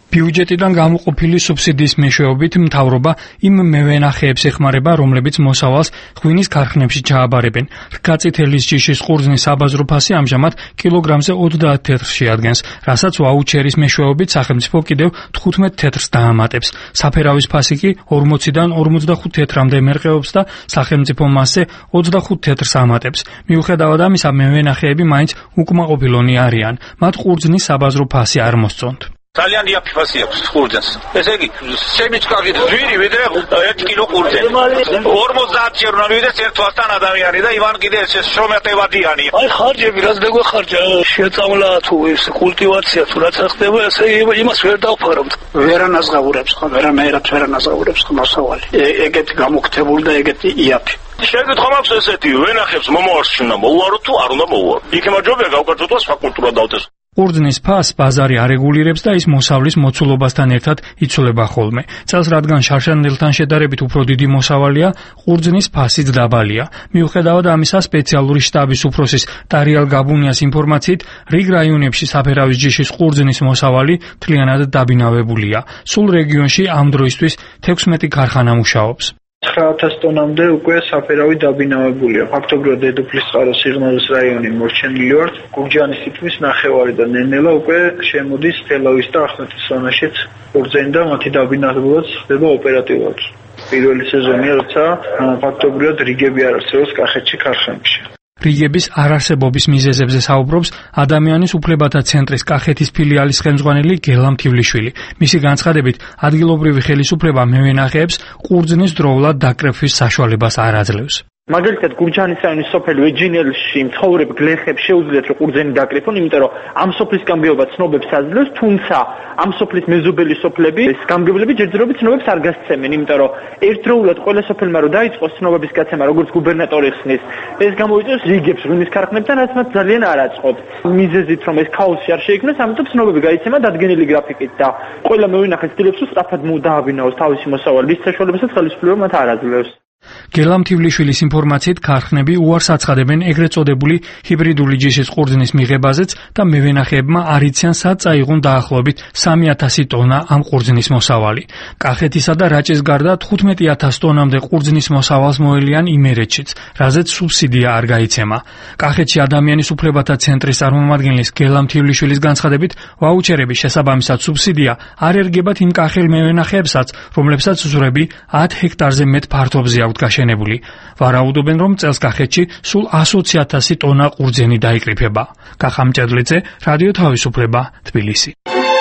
ბიუჯეტიდან გამოყოფილი სუბსიდიის მეშვეობით მთავრობა იმ მევენახეებს ეხმარება, რომლებიც მოსავალს ღვინის ქარხნებში ჩააბარებენ. რკაწითელის ჯიშის ყურძნის საბაზრო ფასი ამჟამად კილოგრამზე ოცდაათ თეთრს შეადგენს, რასაც ვაუჩერის მეშვეობით სახელმწიფო კიდევ თხუთმეტ თეთრს დაამატებს. საფერავის ფასი კი ორმოციდან ორმოცდახუთ თეთრამდე მერყეობს და სახელმწიფო მასზე ოცდახუთ თეთრს ამატებს. მიუხედავად ამისა, მევენახეები მაინც უკმაყოფილონი არიან. მათ ყურძნის საბაზრო ფასი არ მოსწონთ. ძალიან იაფი ფასი აქვს ყურძენს. ესე იგი, შემიჩქარით ძვირი ვიდრე ერთი კილო ყურძენი. ორმოცდაათ ჯერ უნდა მივიდეს ერთ თვასთან ადამიანი და ივან კიდე ეს შრომატევადიანი. აი ხარჯები რაც დაგვეხარჯა, შეწამლა თუ ეს კულტივაცია თუ რაც ხდება, ესე იმას ვერ დავფარავთ. ვერანაზღაურებს ხომ, ვერანაირად ვერანაზღაურებს ხომ მოსავალი. ეგეთი გამოგთებული და ეგეთი იაფი. შეგეთხო მაქვს ესეთი, ვენახებს მომავალში უნდა მოუარო თუ არ უნდა მოუარო. იქ იმაჯობია გავკეთოთ და სხვა კულტურა დავდეს. ყურძნის ფასს ბაზარი არეგულირებს და ის მოსავლის მოცულობასთან ერთად იცვლება ხოლმე. წელს რადგან შარშანდელთან შედარებით უფრო დიდი მოსავალია, ყურძნის ფასიც დაბალია. მიუხედავად ამისა, სპეციალური შტაბის უფროსის ტარიალ გაბუნიას ინფორმაციით, რიგ რაიონებში საფერავის ჯიშის ყურძნის მოსავალი მთლიანად დაბინავებულია. სულ რეგიონში ამ დროისთვის თექვსმეტი ქარხანა მუშაობს. ცხრა ათას ტონამდე უკვე საფერავი დაბინავებულია. ფაქტობრივად დედოფლისწყაროს სიღნაღის რაიონი მორჩენილი ვართ. გურჯაანის თითქმის ნახევარი და ნენელა უკვე შემოდის თელავის და ახმეტის ზონაშიც ყურძენი და მათი დაბინავებაც ხდება ოპერატიულად. პირველი სეზონია, როცა ფაქტობრივად რიგები არ არსებობს კახეთში ქარხანებში. რიგების არარსებობის მიზეზებზე საუბრობს ადამიანის უფლებათა ცენტრის კახეთის ფილიალის ხელმძღვანელი გელა მთივლიშვილი. მისი განცხადებით, ადგილობრივი ხელისუფლება მევენახეებს ყურძნის დროულად დაკრეფვის საშუალებას არ აძლევს. მაგალითად, გურჯაანის რაიონის სოფელ ვეჯინელში მცხოვრებ გლეხებს შეუძლიათ რომ ყურძენი დაკრიფონ, იმიტომ რომ ამ სოფლის გამგეობა ცნობებს აძლევს, თუმცა ამ სოფლის მეზობელი სოფლები, ეს გამგებლები ჯერჯერობით ცნობებს არ გასცემენ, იმიტომ რომ ერთდროულად ყველა სოფელმა რომ დაიწყოს ცნობების გაცემა, როგორც გუბერნატორი ხსნის, ეს გამოიწვევს რიგებს ღვინის ქარხნებთან, რაც მათ ძალიან არ აწყობ. მიზეზით რომ ეს ქაოსი არ შეიქმნას, ამიტომ ცნობები გაიცემა დადგენილი გრაფიკით და ყველა მევენახე ცდილობს რომ სწრაფად დააბინაოს თავისი მოსავალი, რის საშუალებასაც ხელისუფლება მათ არ აძლევს. გელა მთივლიშვილის ინფორმაციით, ქარხნები უარს აცხადებენ ეგრეთ წოდებული ჰიბრიდული ჯიშის ყურძნის მიღებაზეც და მევენახეებმა არ იციან სად წაიღონ დაახლოებით სამი ათასი ტონა ამ ყურძნის მოსავალი. კახეთისა და რაჭის გარდა თხუთმეტი ათას ტონამდე ყურძნის მოსავალს მოელიან იმერეთშიც, რაზეც სუბსიდია არ გაიცემა. კახეთში ადამიანის უფლებათა ცენტრის წარმომადგენლის გელა მთივлишვილის განცხადებით, ვაუჩერების შესაბამისად სუბსიდია არ ერგებათ იმ კახელ მევენახეებსაც, რომლებსაც ზურები ათ ჰექტარზე მეტ ფართობზე აქვთ გაშენებული. ვარაუდობენ, რომ წელს კახეთში სულ ოცი ათასი ტონა ყურძენი დაიკრიფება. კახამჭედლიძე, რადიო თავისუფლება, თბილისი.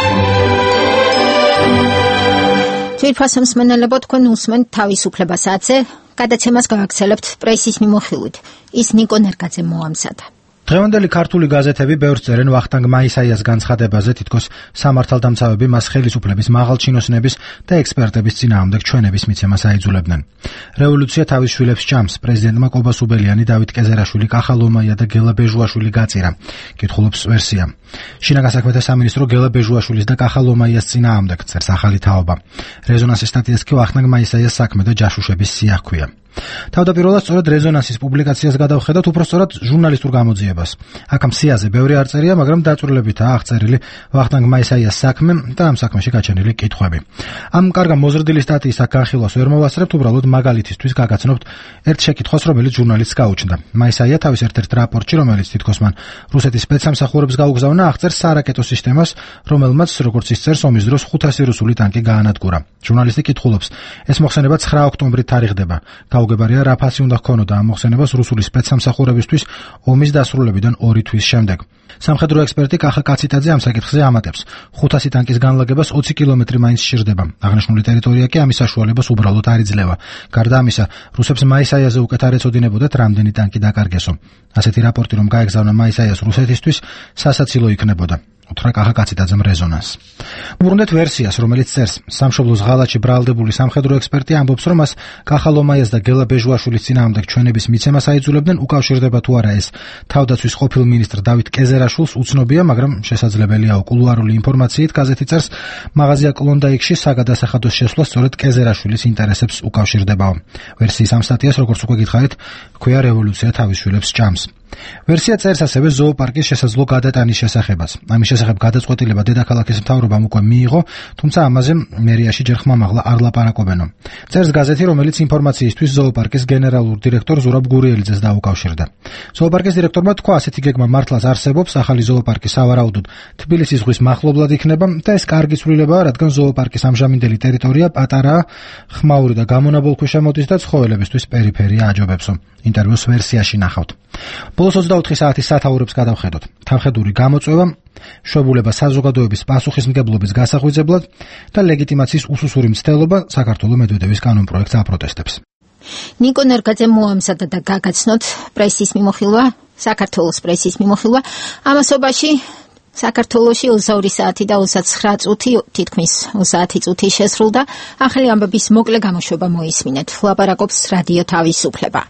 თვითფასემ მსმენელებო, თქვენ უსმენთ თავისუფლებას ათზე, გადაცემას გააგრძელებთ პრესის მიმოხილვით. ის ნიკო ნერგაძემ მოამზადა. დღევანდელი ქართული გაზეთები ბევრს წერენ ვახტანგ მაისაიას განცხადებაზე, თითქოს სამართალდამცავები მას ხელისუფლების მაღალჩინოსნების და ექსპერტების წინააღმდეგ ჩვენების მიცემას აიძულებდნენ. რევოლუცია თავის შვილებს ჭამს, პრეზიდენტმა კობა სუბელიანი, დავით კეზერაშვილი, კახა ლომაია და გელა ბეჟუაშვილი გაწირა. კითხულობს ვერსია. შინაგან საქმეთა სამინისტრო გელა ბეჟუაშვილის და კახა ლომაიას წინააღმდეგ წერს ახალი თაობა. რეზონანსის სტატიას კი ვახტანგ მაისაიას საქმე და ჯაშუშების სია ჰქვია. თავდაპირველად სწორედ რეზონანსის პუბლიკაციას გადავხედოთ, უბრალოდ ჟურნალისტურ გამოძიებას. აქ ამ სიაზე ბევრი არ წერია, მაგრამ დაწვრილებითაა აღწერილი ვახტანგ მაისაიას საქმე და ამ საქმეში გაჩენილი კითხვები. ამ კარგა მოზრდილი სტატიის აქ განხილვას ვერ მოვასწრებთ, უბრალოდ მაგალითისთვის გაგაცნობთ ერთ შეკითხვას, რომელიც ჟურნალისტს გაუჩნდა. მაისაია თავის ერთ-ერთ რაპორტში, რომელიც თითქოს მან რუსეთის სპეცსამსახურებს გაუგზავნა, აღწერს სარაკეტო სისტემას, რომელმაც, როგორც ისწერს, ომის დროს ხუთასი რუსული ტანკი გაანადგურა. ჟურნალისტი კითხულობს, ეს მოხსენება ცხრა ოქტომბრით თარიღდება. გაუგებარია, რა ფასი უნდა ჰქონოდა ამ მოხსენებას რუსული სპეცსამსახურებისთვის ომის დასრულებიდან ორი თვის შემდეგ. სამხედრო ექსპერტი კახა კაციტაძე ამ საკითხზე ამატებს. ხუთასი ტანკის განლაგებას ოცი კილომეტრი მაინც სჭირდება. აღნიშნული ტერიტორია კი ამის საშუალებას უბრალოდ არ იძლევა. გარდა ამისა, რუსებს მაისაიაზე უკეთ არ ეცოდინებოდათ რამდენი ტანკი დაკარგესო. ასეთი რაპორტი რომ გაეგზავნა მაისაიას რუსეთისთვის, სასაცილო იქნებოდა. უთხრა კახა კაციტაძემ რეზონანს. უბრუნდეთ ვერსიას, რომელიც წერს, სამშობლოს ღალატში ბრალდებული სამხედრო ექსპერტი ამბობს, რომ მას კახა ლომაიას და გელა ბეჟუაშვილის წინააღმდეგ ჩვენების მიცემას აიძულებდნენ, უკავშირდება თუ არა ეს თავდაცვის ყოფილ მინისტრ დავით კეზერაშვილს უცნობია, მაგრამ შესაძლებელია კულუარული ინფორმაციით გაზეთი წერს, მაღაზია კლონდაიკში საგადასახადოს შესვლა სწორედ კეზერაშვილის ინტერესებს უკავშირდებაო. ვერსიის ამ სტატიას, როგორც უკვე გითხარით, ჰქვია რევოლუცია თავის შვილებს ჭამს. ვერსია წერს ასევე ზოოპარკის შესაძლო გადატანის შესახებაც. ამის შესახებ გადაწყვეტილება დედაქალაქის მთავრობამ უკვე მიიღო, თუმცა ამაზე მერიაში ჯერ ხმამაღლა არ ლაპარაკობენო. წერს გაზეთი, რომელიც ინფორმაციისთვის ზოოპარკის გენერალურ დირექტორ ზურაბ გურიელიძეს დაუკავშირდა. ზოოპარკის დირექტორმა თქვა, ასეთი გეგმა მართლაც არსებობს, ახალი ზოოპარკი სავარაუდოდ თბილისის ზღვის მახლობლად იქნება და ეს კარგი ცვლილებაა, რადგან ზოოპარკის ამჟამინდელი ტერიტორია პატარაა, ხმაური და გამონაბოლქვეშა მოდის და ცხოველებისთვის პერიფერია აჯობებსო. ინტერვიუს ვერსიაში ნახავთ. ბოლოს ოცდაოთხი საათის სათაურებს გადავხედოთ. თავხედური გამოწვევა, შვებულება საზოგადოების პასუხისმგებლობის გასაღვიძებლად და ლეგიტიმაციის უსუსური მცდელობა საქართველოს მედვედევის კანონპროექტს აპროტესტებს. ნიკო ნერგაძემ მოამზადა და გაგაცნოთ პრესის მიმოხილვა, საქართველოს პრესის მიმოხილვა. ამასობაში საქართველოში ოცდაორი საათი და ოცდაცხრა წუთი, თითქმის ოცდაათი წუთი შესრულდა. ახალი ამბების მოკლე გამოშვება მოისმინეთ. ლაპარაკობს რადიო თავისუფლება.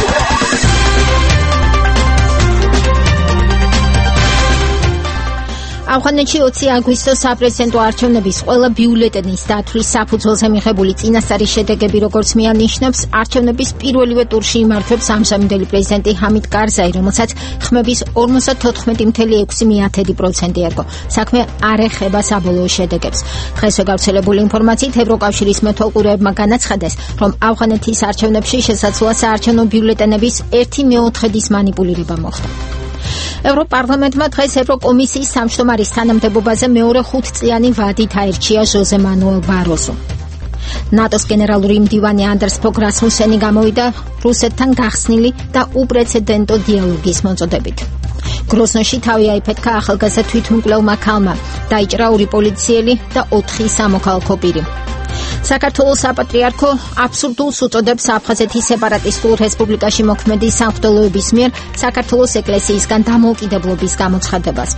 ავღანეთში ოცი აგვისტოს საპრეზიდენტო არჩევნების ყველა ბიულეტენის დათვლის საფუძველზე მიღებული წინასწარი შედეგები, როგორც მიანიშნებს, არჩევნების პირველივე ტურში იმართებს ამჟამინდელი პრეზიდენტი ჰამიდ კარზაი, რომელსაც ხმების ორმოცდათოთხმეტი ფاصლე ექვსი პროცენტი ერგო. საქმე არ ეხება საბოლოო შედეგებს. დღესვე გავრცელებული ინფორმაციით ევროკავშირის მეთვალყურეებმა განაცხადეს, რომ ავღანეთის არჩევნებში შესაძლოა საარჩევნო ბიულეტენების ერთი მეოთხედის მანიპულირება მოხდა. ევროპარლამენტმა დღეს ევროკომისიის სამშტომარის თანამდებობაზე მეორე ხუთწლიანი ვადით აირჩია ჟოზე მანუელ ბაროზო. ნატოს გენერალური მდივანი ანდერს ფოგ რასმუსენი გამოვიდა რუსეთთან გახსნილი და უპრეცედენტო დიალოგის მოწოდებით. გროზნოში თავი აიფეთქა ახალგაზრდა თვითმკვლელმა ქალმა, დაიჭრა ორი პოლიციელი და ოთხი სამოქალაქო პირი. საქართველოს საპატრიარქო აბსურდულს უწოდებს აფხაზეთის სეპარატისტულ რესპუბლიკაში მოქმედი სამღვდელოების მიერ საქართველოს ეკლესიისგან დამოუკიდებლობის გამოცხადებას.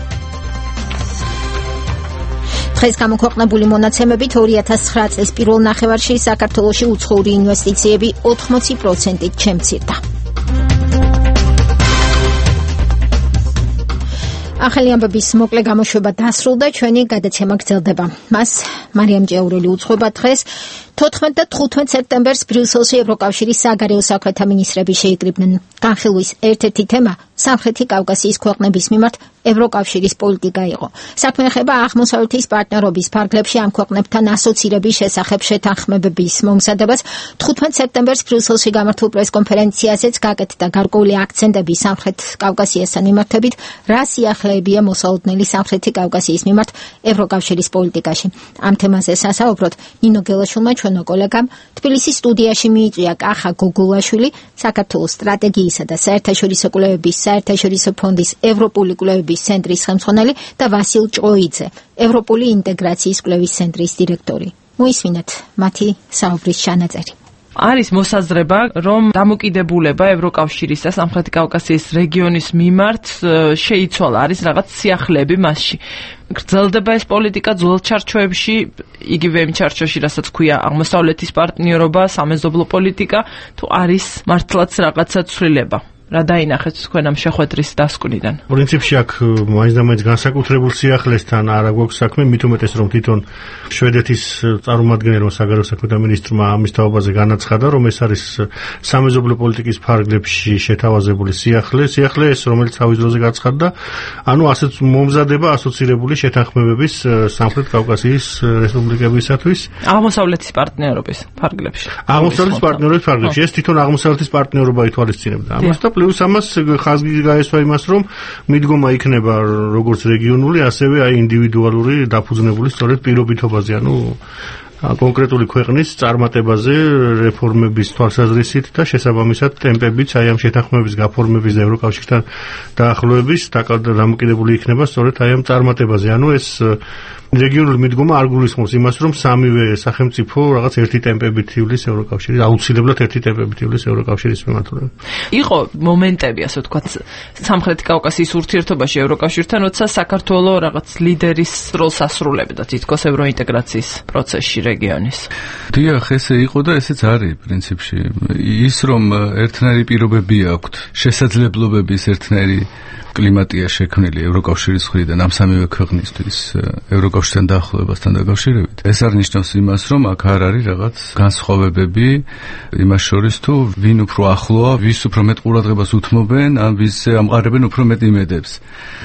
დღეს გამოქვეყნებული მონაცემებით ორი ათას ცხრა წლის პირველ ნახევარში საქართველოში უცხოური ინვესტიციები ოთხმოცი პროცენტით შემცირდა. ახალი ამბების მოკლე გამოშვება დასრულდა, ჩვენი გადაცემა გრძელდება. მას მარიამ ჭიაურელი უძღვება დღეს თოთხმეტ და თხუთმეტ სექტემბერს ბრიუსელში ევროკავშირის საგარეო საქმეთა მინისტრები შეიკრიბნენ. განხილვის ერთ-ერთი თემა სამხრეთი კავკასიის ქვეყნების მიმართ ევროკავშირის პოლიტიკა იყო. საქმე ეხება აღმოსავლეთის პარტნიორობის ფარგლებში ამ ქვეყნებთან ასოცირების შესახებ შეთანხმებების მომზადებას. თხუთმეტ სექტემბერს ბრიუსელში გამართულ პრესკონფერენციაზეც გაკეთდა გარკვეული აქცენტები სამხრეთ კავკასიასთან მიმართებით, რა სიახლეებია მოსალოდნელი სამხრეთი კავკასიის მიმართ ევროკავშირის პოლიტიკაში. ამ თემაზე სასაუბროდ ნინო გელაშვილმა ჩვენო კოლეგამ თბილისის სტუდიაში მიიწვია კახა გოგულაშვილი, საქართველოს სტრატეგიისა და საერთაშორისო კვლევების საერთაშორისო ფონდის ევროპული კვლევების ცენტრის ხელმძღვანელი და ვასილ ჭოიძე, ევროპული ინტეგრაციის კვლევის ცენტრის დირექტორი. მოისმინეთ მათი საუბრის ჩანაწერი. არის მოსაზრება, რომ დამოკიდებულება ევროკავშირის და სამხრეთი კავკასიის რეგიონის მიმართ შეიცვალა, არის რაღაც სიახლეები მასში. გრძელდება ეს პოლიტიკა ძველ ჩარჩოებში, იგივე იმ ჩარჩოში, რასაც ქვია აღმოსავლეთის პარტნიორობა, სამეზობლო პოლიტიკა, თუ არის მართლაც რაღაცა ცვლილება. რა დაინახეთ თქვენ ამ შეხვედრის დასკვნიდან? პრინციპში აქ მაინც და მაინც განსაკუთრებულ სიახლესთან არ აქვს საქმე, მით უმეტეს რომ თვითონ შვედეთის წარმომადგენელმა საგარეო საქმეთა მინისტრმა ამის თაობაზე განაცხადა, რომ ეს არის სამეზობლო პოლიტიკის ფარგლებში შეთავაზებული სიახლე, სიახლე ეს რომელიც თავის დროზე გაცხადდა, ანუ ასეც მომზადება ასოცირებული შეთანხმებების სამხრეთ კავკასიის რესპუბლიკებისათვის აღმოსავლეთის პარტნიორობის ფარგლებში. აღმოსავლეთის პარტნიორობის ფარგლებში ეს თვითონ აღმოსავლეთის პარტნიორობა ითვალისწინებდა ამას და პლუს ამას ხაზი გაესვა იმას, რომ მიდგომა იქნება როგორც რეგიონული, ასევე აი ინდივიდუალური დაფუძნებული სწორედ პირობითობაზე, ანუ კონკრეტული ქვეყნის წარმატებაზე რეფორმების თვალსაზრისით და შესაბამისად ტემპებიც აი ამ შეთანხმების გაფორმების და ევროკავშირთან დაახლოების დამოკიდებული იქნება სწორედ აი ამ წარმატებაზე. ანუ ეს რეგიონული მიდგომა არ გულისხმობს იმას, რომ სამივე სახელმწიფო რაღაც ერთი ტემპებით ივლის ევროკავშირის, აუცილებლად ერთი ტემპებით ივლის ევროკავშირის მიმართულებით. იყო მომენტები, ასე ვთქვათ, სამხრეთი კავკასიის ურთიერთობაში ევროკავშირთან, როცა საქართველოს რაღაც ლიდერის როლს ასრულებდა თითქოს ევროინტეგრაციის პროცესში რეგიონის. დიახ, ესე იყო და ესეც არის პრინციპში. ის რომ ერთნაირი პირობები აქვთ, შესაძლებლობების ერთნაირი კლიმატია შექმნილი ევროკავშირის მხრიდან ამ სამივე ქვეყნისთვის ევროკავშირთან დაახლოებასთან დაკავშირებით. ეს არ ნიშნავს იმას, რომ აქ არ არის რაღაც განსხვავებები იმას შორის, თუ ვინ უფრო ახლოა, ვის უფრო მეტ ყურადღებას უთმობენ, ან ვისზე ამყარებენ უფრო მეტ იმედებს.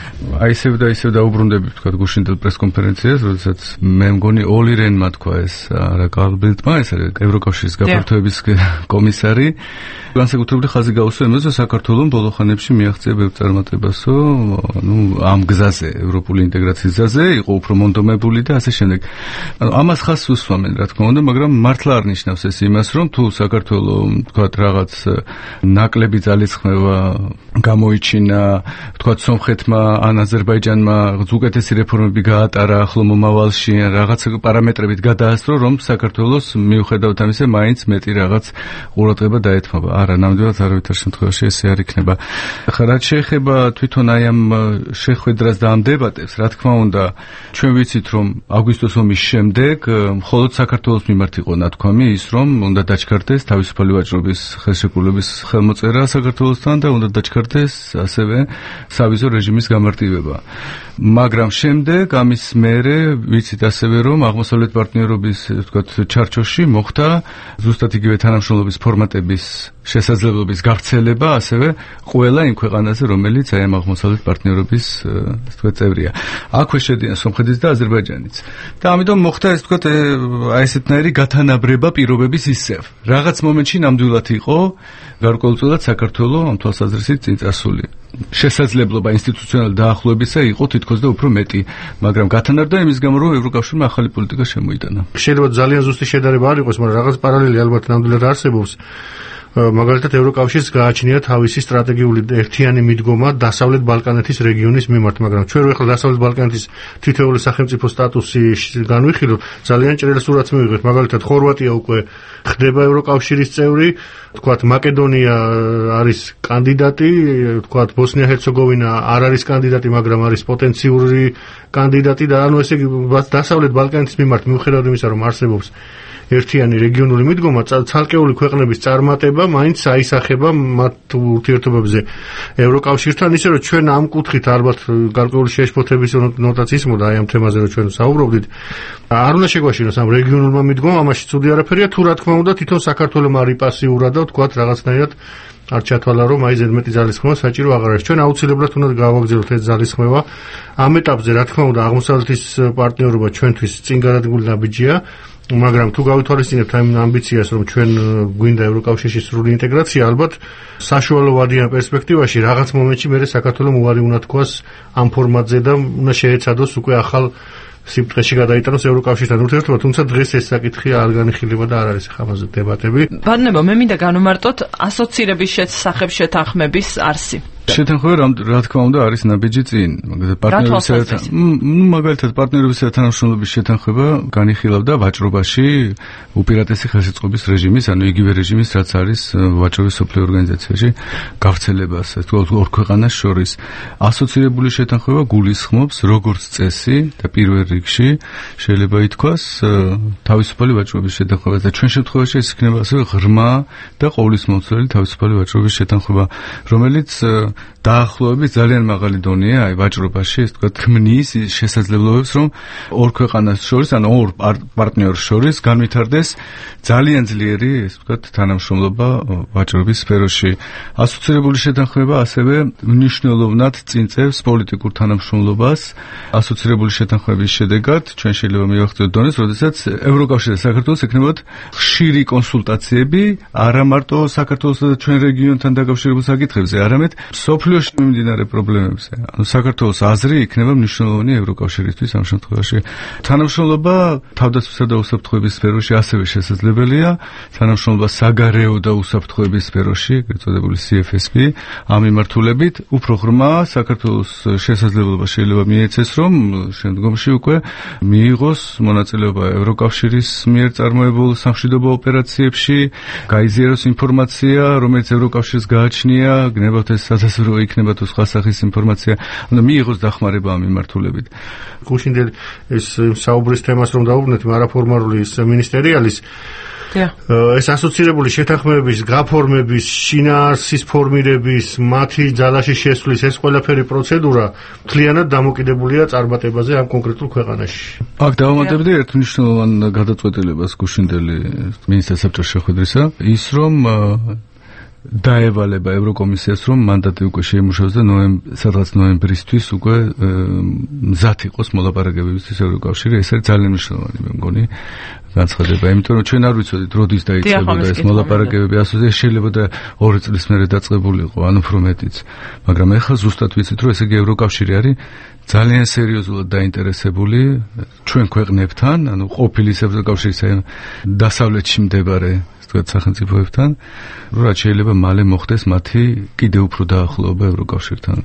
აი ისევ და ისევ დაუბრუნდები თქვა გუშინ პრესკონფერენციას, როდესაც მე მგონი ოლი რენმა თქვა ეს არა კარლ ბილდმა, ეს არის ევროკავშირის გაფართოების კომისარი. განსაკუთრებული ხაზი გაუსვა იმაზე, საქართველოს ბოლო ხანებში მიაღწია ბევრ წარმატებას, ну, ამ გზაზე, ევროპული ინტეგრაციის გზაზე, იყო უფრო მონდომებული და ასე შემდეგ. ანუ ამას ხაზს უსვამენ, რა თქმა უნდა, მაგრამ მართლა არ ნიშნავს ეს იმას, რომ თუ საქართველოს, თქვათ, რაღაც ნაკლები ძალისხმევა გამოიჩინა, თქვათ, სომხეთმა ან აზერბაიჯანმა უკეთესი რეფორმები გაატარა ახლო მომავალში, რაღაც პარამეტრებით გადაასწრო, რომ საქართველოს მიუხედავად ამისა, მაინც მეტი რაღაც ყურადღება დაეთმობა. არა, ნამდვილად არავითარ შემთხვევაში ესე არ იქნება. ახლა რაც შეეხება თვითონ აი ამ შეხვედრას და ამ დებატებს, რა თქმა უნდა, ჩვენ ვიცით, რომ აგვისტოს ომის შემდეგ მხოლოდ საქართველოს მიმართ იყო ნათქვამი ის, რომ უნდა დაჩქარდეს თავისუფალი ვაჭრობის ხელშეკრულების ხელმოწერა საქართველოსთან და უნდა დაჩქარდეს ასევე სავიზო რეჟიმის გამარტივება. მაგრამ შემდეგ ამის მერე ვიცით ასევე, რომ აღმოსავლეთ პარტნიორობის, ვთქვათ, ჩარჩოში მოხდა ზუსტად იგივე თანამშრომლობის ფორმატების შესაძლებლობის გავრცელება ასევე ყველა იმ ქვეყანაზე, რომელიც აი ამ აღმოსავლეთ პარტნიორობის, ასე ვთქვათ, წევრია. აქვე შედიან სომხეთის და აზერბაიჯანიც. და ამიტომ მოხდა ეს, ვთქვათ, აი ესეთნაირი გათანაბრება პირობების ისევ. რაღაც მომენტში ნამდვილად იყო გარკვეულწილად საქართველოს ამ თვალსაზრისით წინ წასული. შესაძლებლობა ინსტიტუციონალური დაახლოებისა იყო თითქოს და უფრო მეტი, მაგრამ გათანარდა იმის გამო, რომ ევროკავშირმა ახალი პოლიტიკა შემოიტანა. შეიძლება ძალიან ზუსტი შედარება არ იყოს, მაგრამ რაღაც პარალელი ალბათ ნამდვილად არსებობს. მაგალითად ევროკავშირს გააჩნია თავისი სტრატეგიული ერთიანი მიდგომა დასავლეთ ბალკანეთის რეგიონის მიმართ, მაგრამ ჩვენ რო ახლა დასავლეთ ბალკანეთის თითოეული სახელმწიფო სტატუსი განვიხილოთ, ძალიან ჭრელ სურათს მივიღებთ. მაგალითად ხორვატია უკვე ხდება ევროკავშირის წევრი, თქვათ მაკედონია არის კანდიდატი, თქვათ ბოსნია-ჰერცეგოვინა არ არის კანდიდატი, მაგრამ არის პოტენციური კანდიდატი და ანუ ესე იგი დასავლეთ ბალკანეთის მიმართ მიუხედავად იმისა, რომ არსებობს ერთიანი რეგიონული მიდგომა, ცალკეული ქვეყნების წარმატება მაინც აისახება მათ ურთიერთობებზე ევროკავშირთან, ისე რომ ჩვენ ამ კუთხით ალბათ გარკვეული შეშფოთების ნოტაც ისმოდა აი ამ თემაზე, რომ ჩვენ საუბრობდით. არ უნდა შეგვაშინოს ამ რეგიონულმა მიდგომამ, ამაში ცუდი არაფერია, თუ რა თქმა უნდა თვითონ საქართველოს არი პასიურად და თქვათ რაღაცნაირად არ ჩათვალა, რომ აი ზედმეტი ძალისხმევა საჭირო აღარ არის. ჩვენ აუცილებლად უნდა გავაგზავნოთ ეს ძალისხმევა. ამ ეტაპზე რა თქმა უნდა აღმოსავლეთის პარტნიორობა ჩვენთვის წინ გადადგმული ნაბიჯია. მაგრამ თუ გავითვალისწინებთ ამ ამბიციას, რომ ჩვენ გვინდა ევროკავშირში სრული ინტეგრაცია, ალბათ საშუალო ვადიან პერსპექტივაში რაღაც მომენტში მე საქართველოს უარი უნდა თქვას ამ ფორმატზე და უნდა შეეცადოს უკვე ახალ სიბრტყეში გადაიტანოს ევროკავშირთან ურთიერთობა, თუმცა დღეს ეს საკითხი არ განიხილება და არ არის ხამაზე დებატები. ბარნებო, მე მინდა განვმარტოთ ასოცირების შესახებ შეთანხმების არსი. შეთანხმება რა თქმა უნდა არის ნაბიჯი წინ, მაგალითად პარტნიორებისგან, ნუ მაგალითად პარტნიორებისგან თანამშრომლობის შეთანხმება განიხილავდა ვაჭრობაში უპირატესი ხელშეწყობის რეჟიმის, ანუ იგივე რეჟიმის, რაც არის ვაჭრობის სოფლიო ორგანიზაციაში გავრცელებას, ეს თქო ორ ქვეყანას შორის. ასოცირებული შეთანხმება გულისხმობს როგორც წესი და პირველ რიგში შეიძლება ითქვას თავისუფალი ვაჭრობის შეთანხმება და ჩვენ შემთხვევაში ეს იქნება ასევე ღრმა და ყოვლისმომცველი თავისუფალი ვაჭრობის შეთანხმება, რომელიც დაახლოებით ძალიან მაღალი დონეა აი ვაჭრობაში, ეს თქვა ქმნის შესაძლებლობებს, რომ ორ ქვეყანას შორის, ანუ ორ პარტნიორს შორის განვითარდეს ძალიან ძლიერი, ეს თქვა თანამშრომლობა ვაჭრობის სფეროში. ასოცირებული შეთანხმება ასევე მნიშვნელოვნად წინწევს პოლიტიკურ თანამშრომლობას. ასოცირებული შეთანხმების შედეგად ჩვენ შეიძლება მივახცევთ დონეს, როდესაც ევროკავშირი და საქართველოს ექნებათ ხშირი კონსულტაციები, არა მარტო საქართველოსა და ჩვენ რეგიონთან დაკავშირებულ საკითხებზე, არამედ სოფლიოში მიმდინარე პრობლემებზე. ანუ საქართველოს აზრი იქნება მნიშვნელოვანი ევროკავშირისთვის ამ შემთხვევაში. თანამშრომლობა თავდაცვისა და უსაფრთხოების სფეროში ასევე შესაძლებელია, თანამშრომლობა საგარეო და უსაფრთხოების სფეროში, ეგრეთ წოდებული C F S P, ამ მიმართულებით უფრო ღრმა საქართველოს შესაძლებლობა შეიძლება მიეცეს, რომ შემდგომში უკვე მიიღოს მონაწილეობა ევროკავშირის მიერ წარმოებულ სამშვიდობო ოპერაციებში, გაიზიაროს ინფორმაცია, რომელიც ევროკავშირს გააჩნია, გნებავთ ეს რო იქნება თუ სხვა სახის ინფორმაცია, უნდა მიიღოს დახმარება ამ მიმართულებით. გუშინდელი ეს საუბრის თემას რომ დაუბრუნდეთ, არაფორმალური მინისტერიალის ეს ასოცირებული შეთანხმებების, გაფორმების, შინაარსის ფორმირების, მათი ძალაში შესვლის ეს ყველაფერი პროცედურა მთლიანად დამოკიდებულია წარმატებაზე ამ კონკრეტულ ქვეყანაში. აქ დავამატებდი ერთ მნიშვნელოვან გადაწყვეტილებას გუშინდელი მინისტრთა საბჭოს შეხვედრისა, ის რომ დაევალება ევროკომისიას რომ მანდატი უკვე შეიმუშაოს და სადღაც ნოემბრისთვის უკვე მზად იყოს მოლაპარაკებებისთვის ევროკავშირი. ეს არის ძალიან მნიშვნელოვანი, მე მგონი, განცხადება, იმიტომ რომ ჩვენ არ ვიცოდით როდის დაიწყებოდა ეს მოლაპარაკებები, ასე შეიძლება და ორი წლის მერე დაწყებულიყო, ან უფრო მეტიც. მაგრამ ეხლა ზუსტად ვიცით, რომ ესე იგი ევროკავშირი არის ძალიან სერიოზულად დაინტერესებული ჩვენ ქვეყნებთან, ანუ ყოფილი ევროკავშირის დასავლეთში მდებარე თქვათ სახელმწიფოებთან, რაც შეიძლება მალე მოხდეს მათი კიდევ უფრო დაახლოება ევროკავშირთან.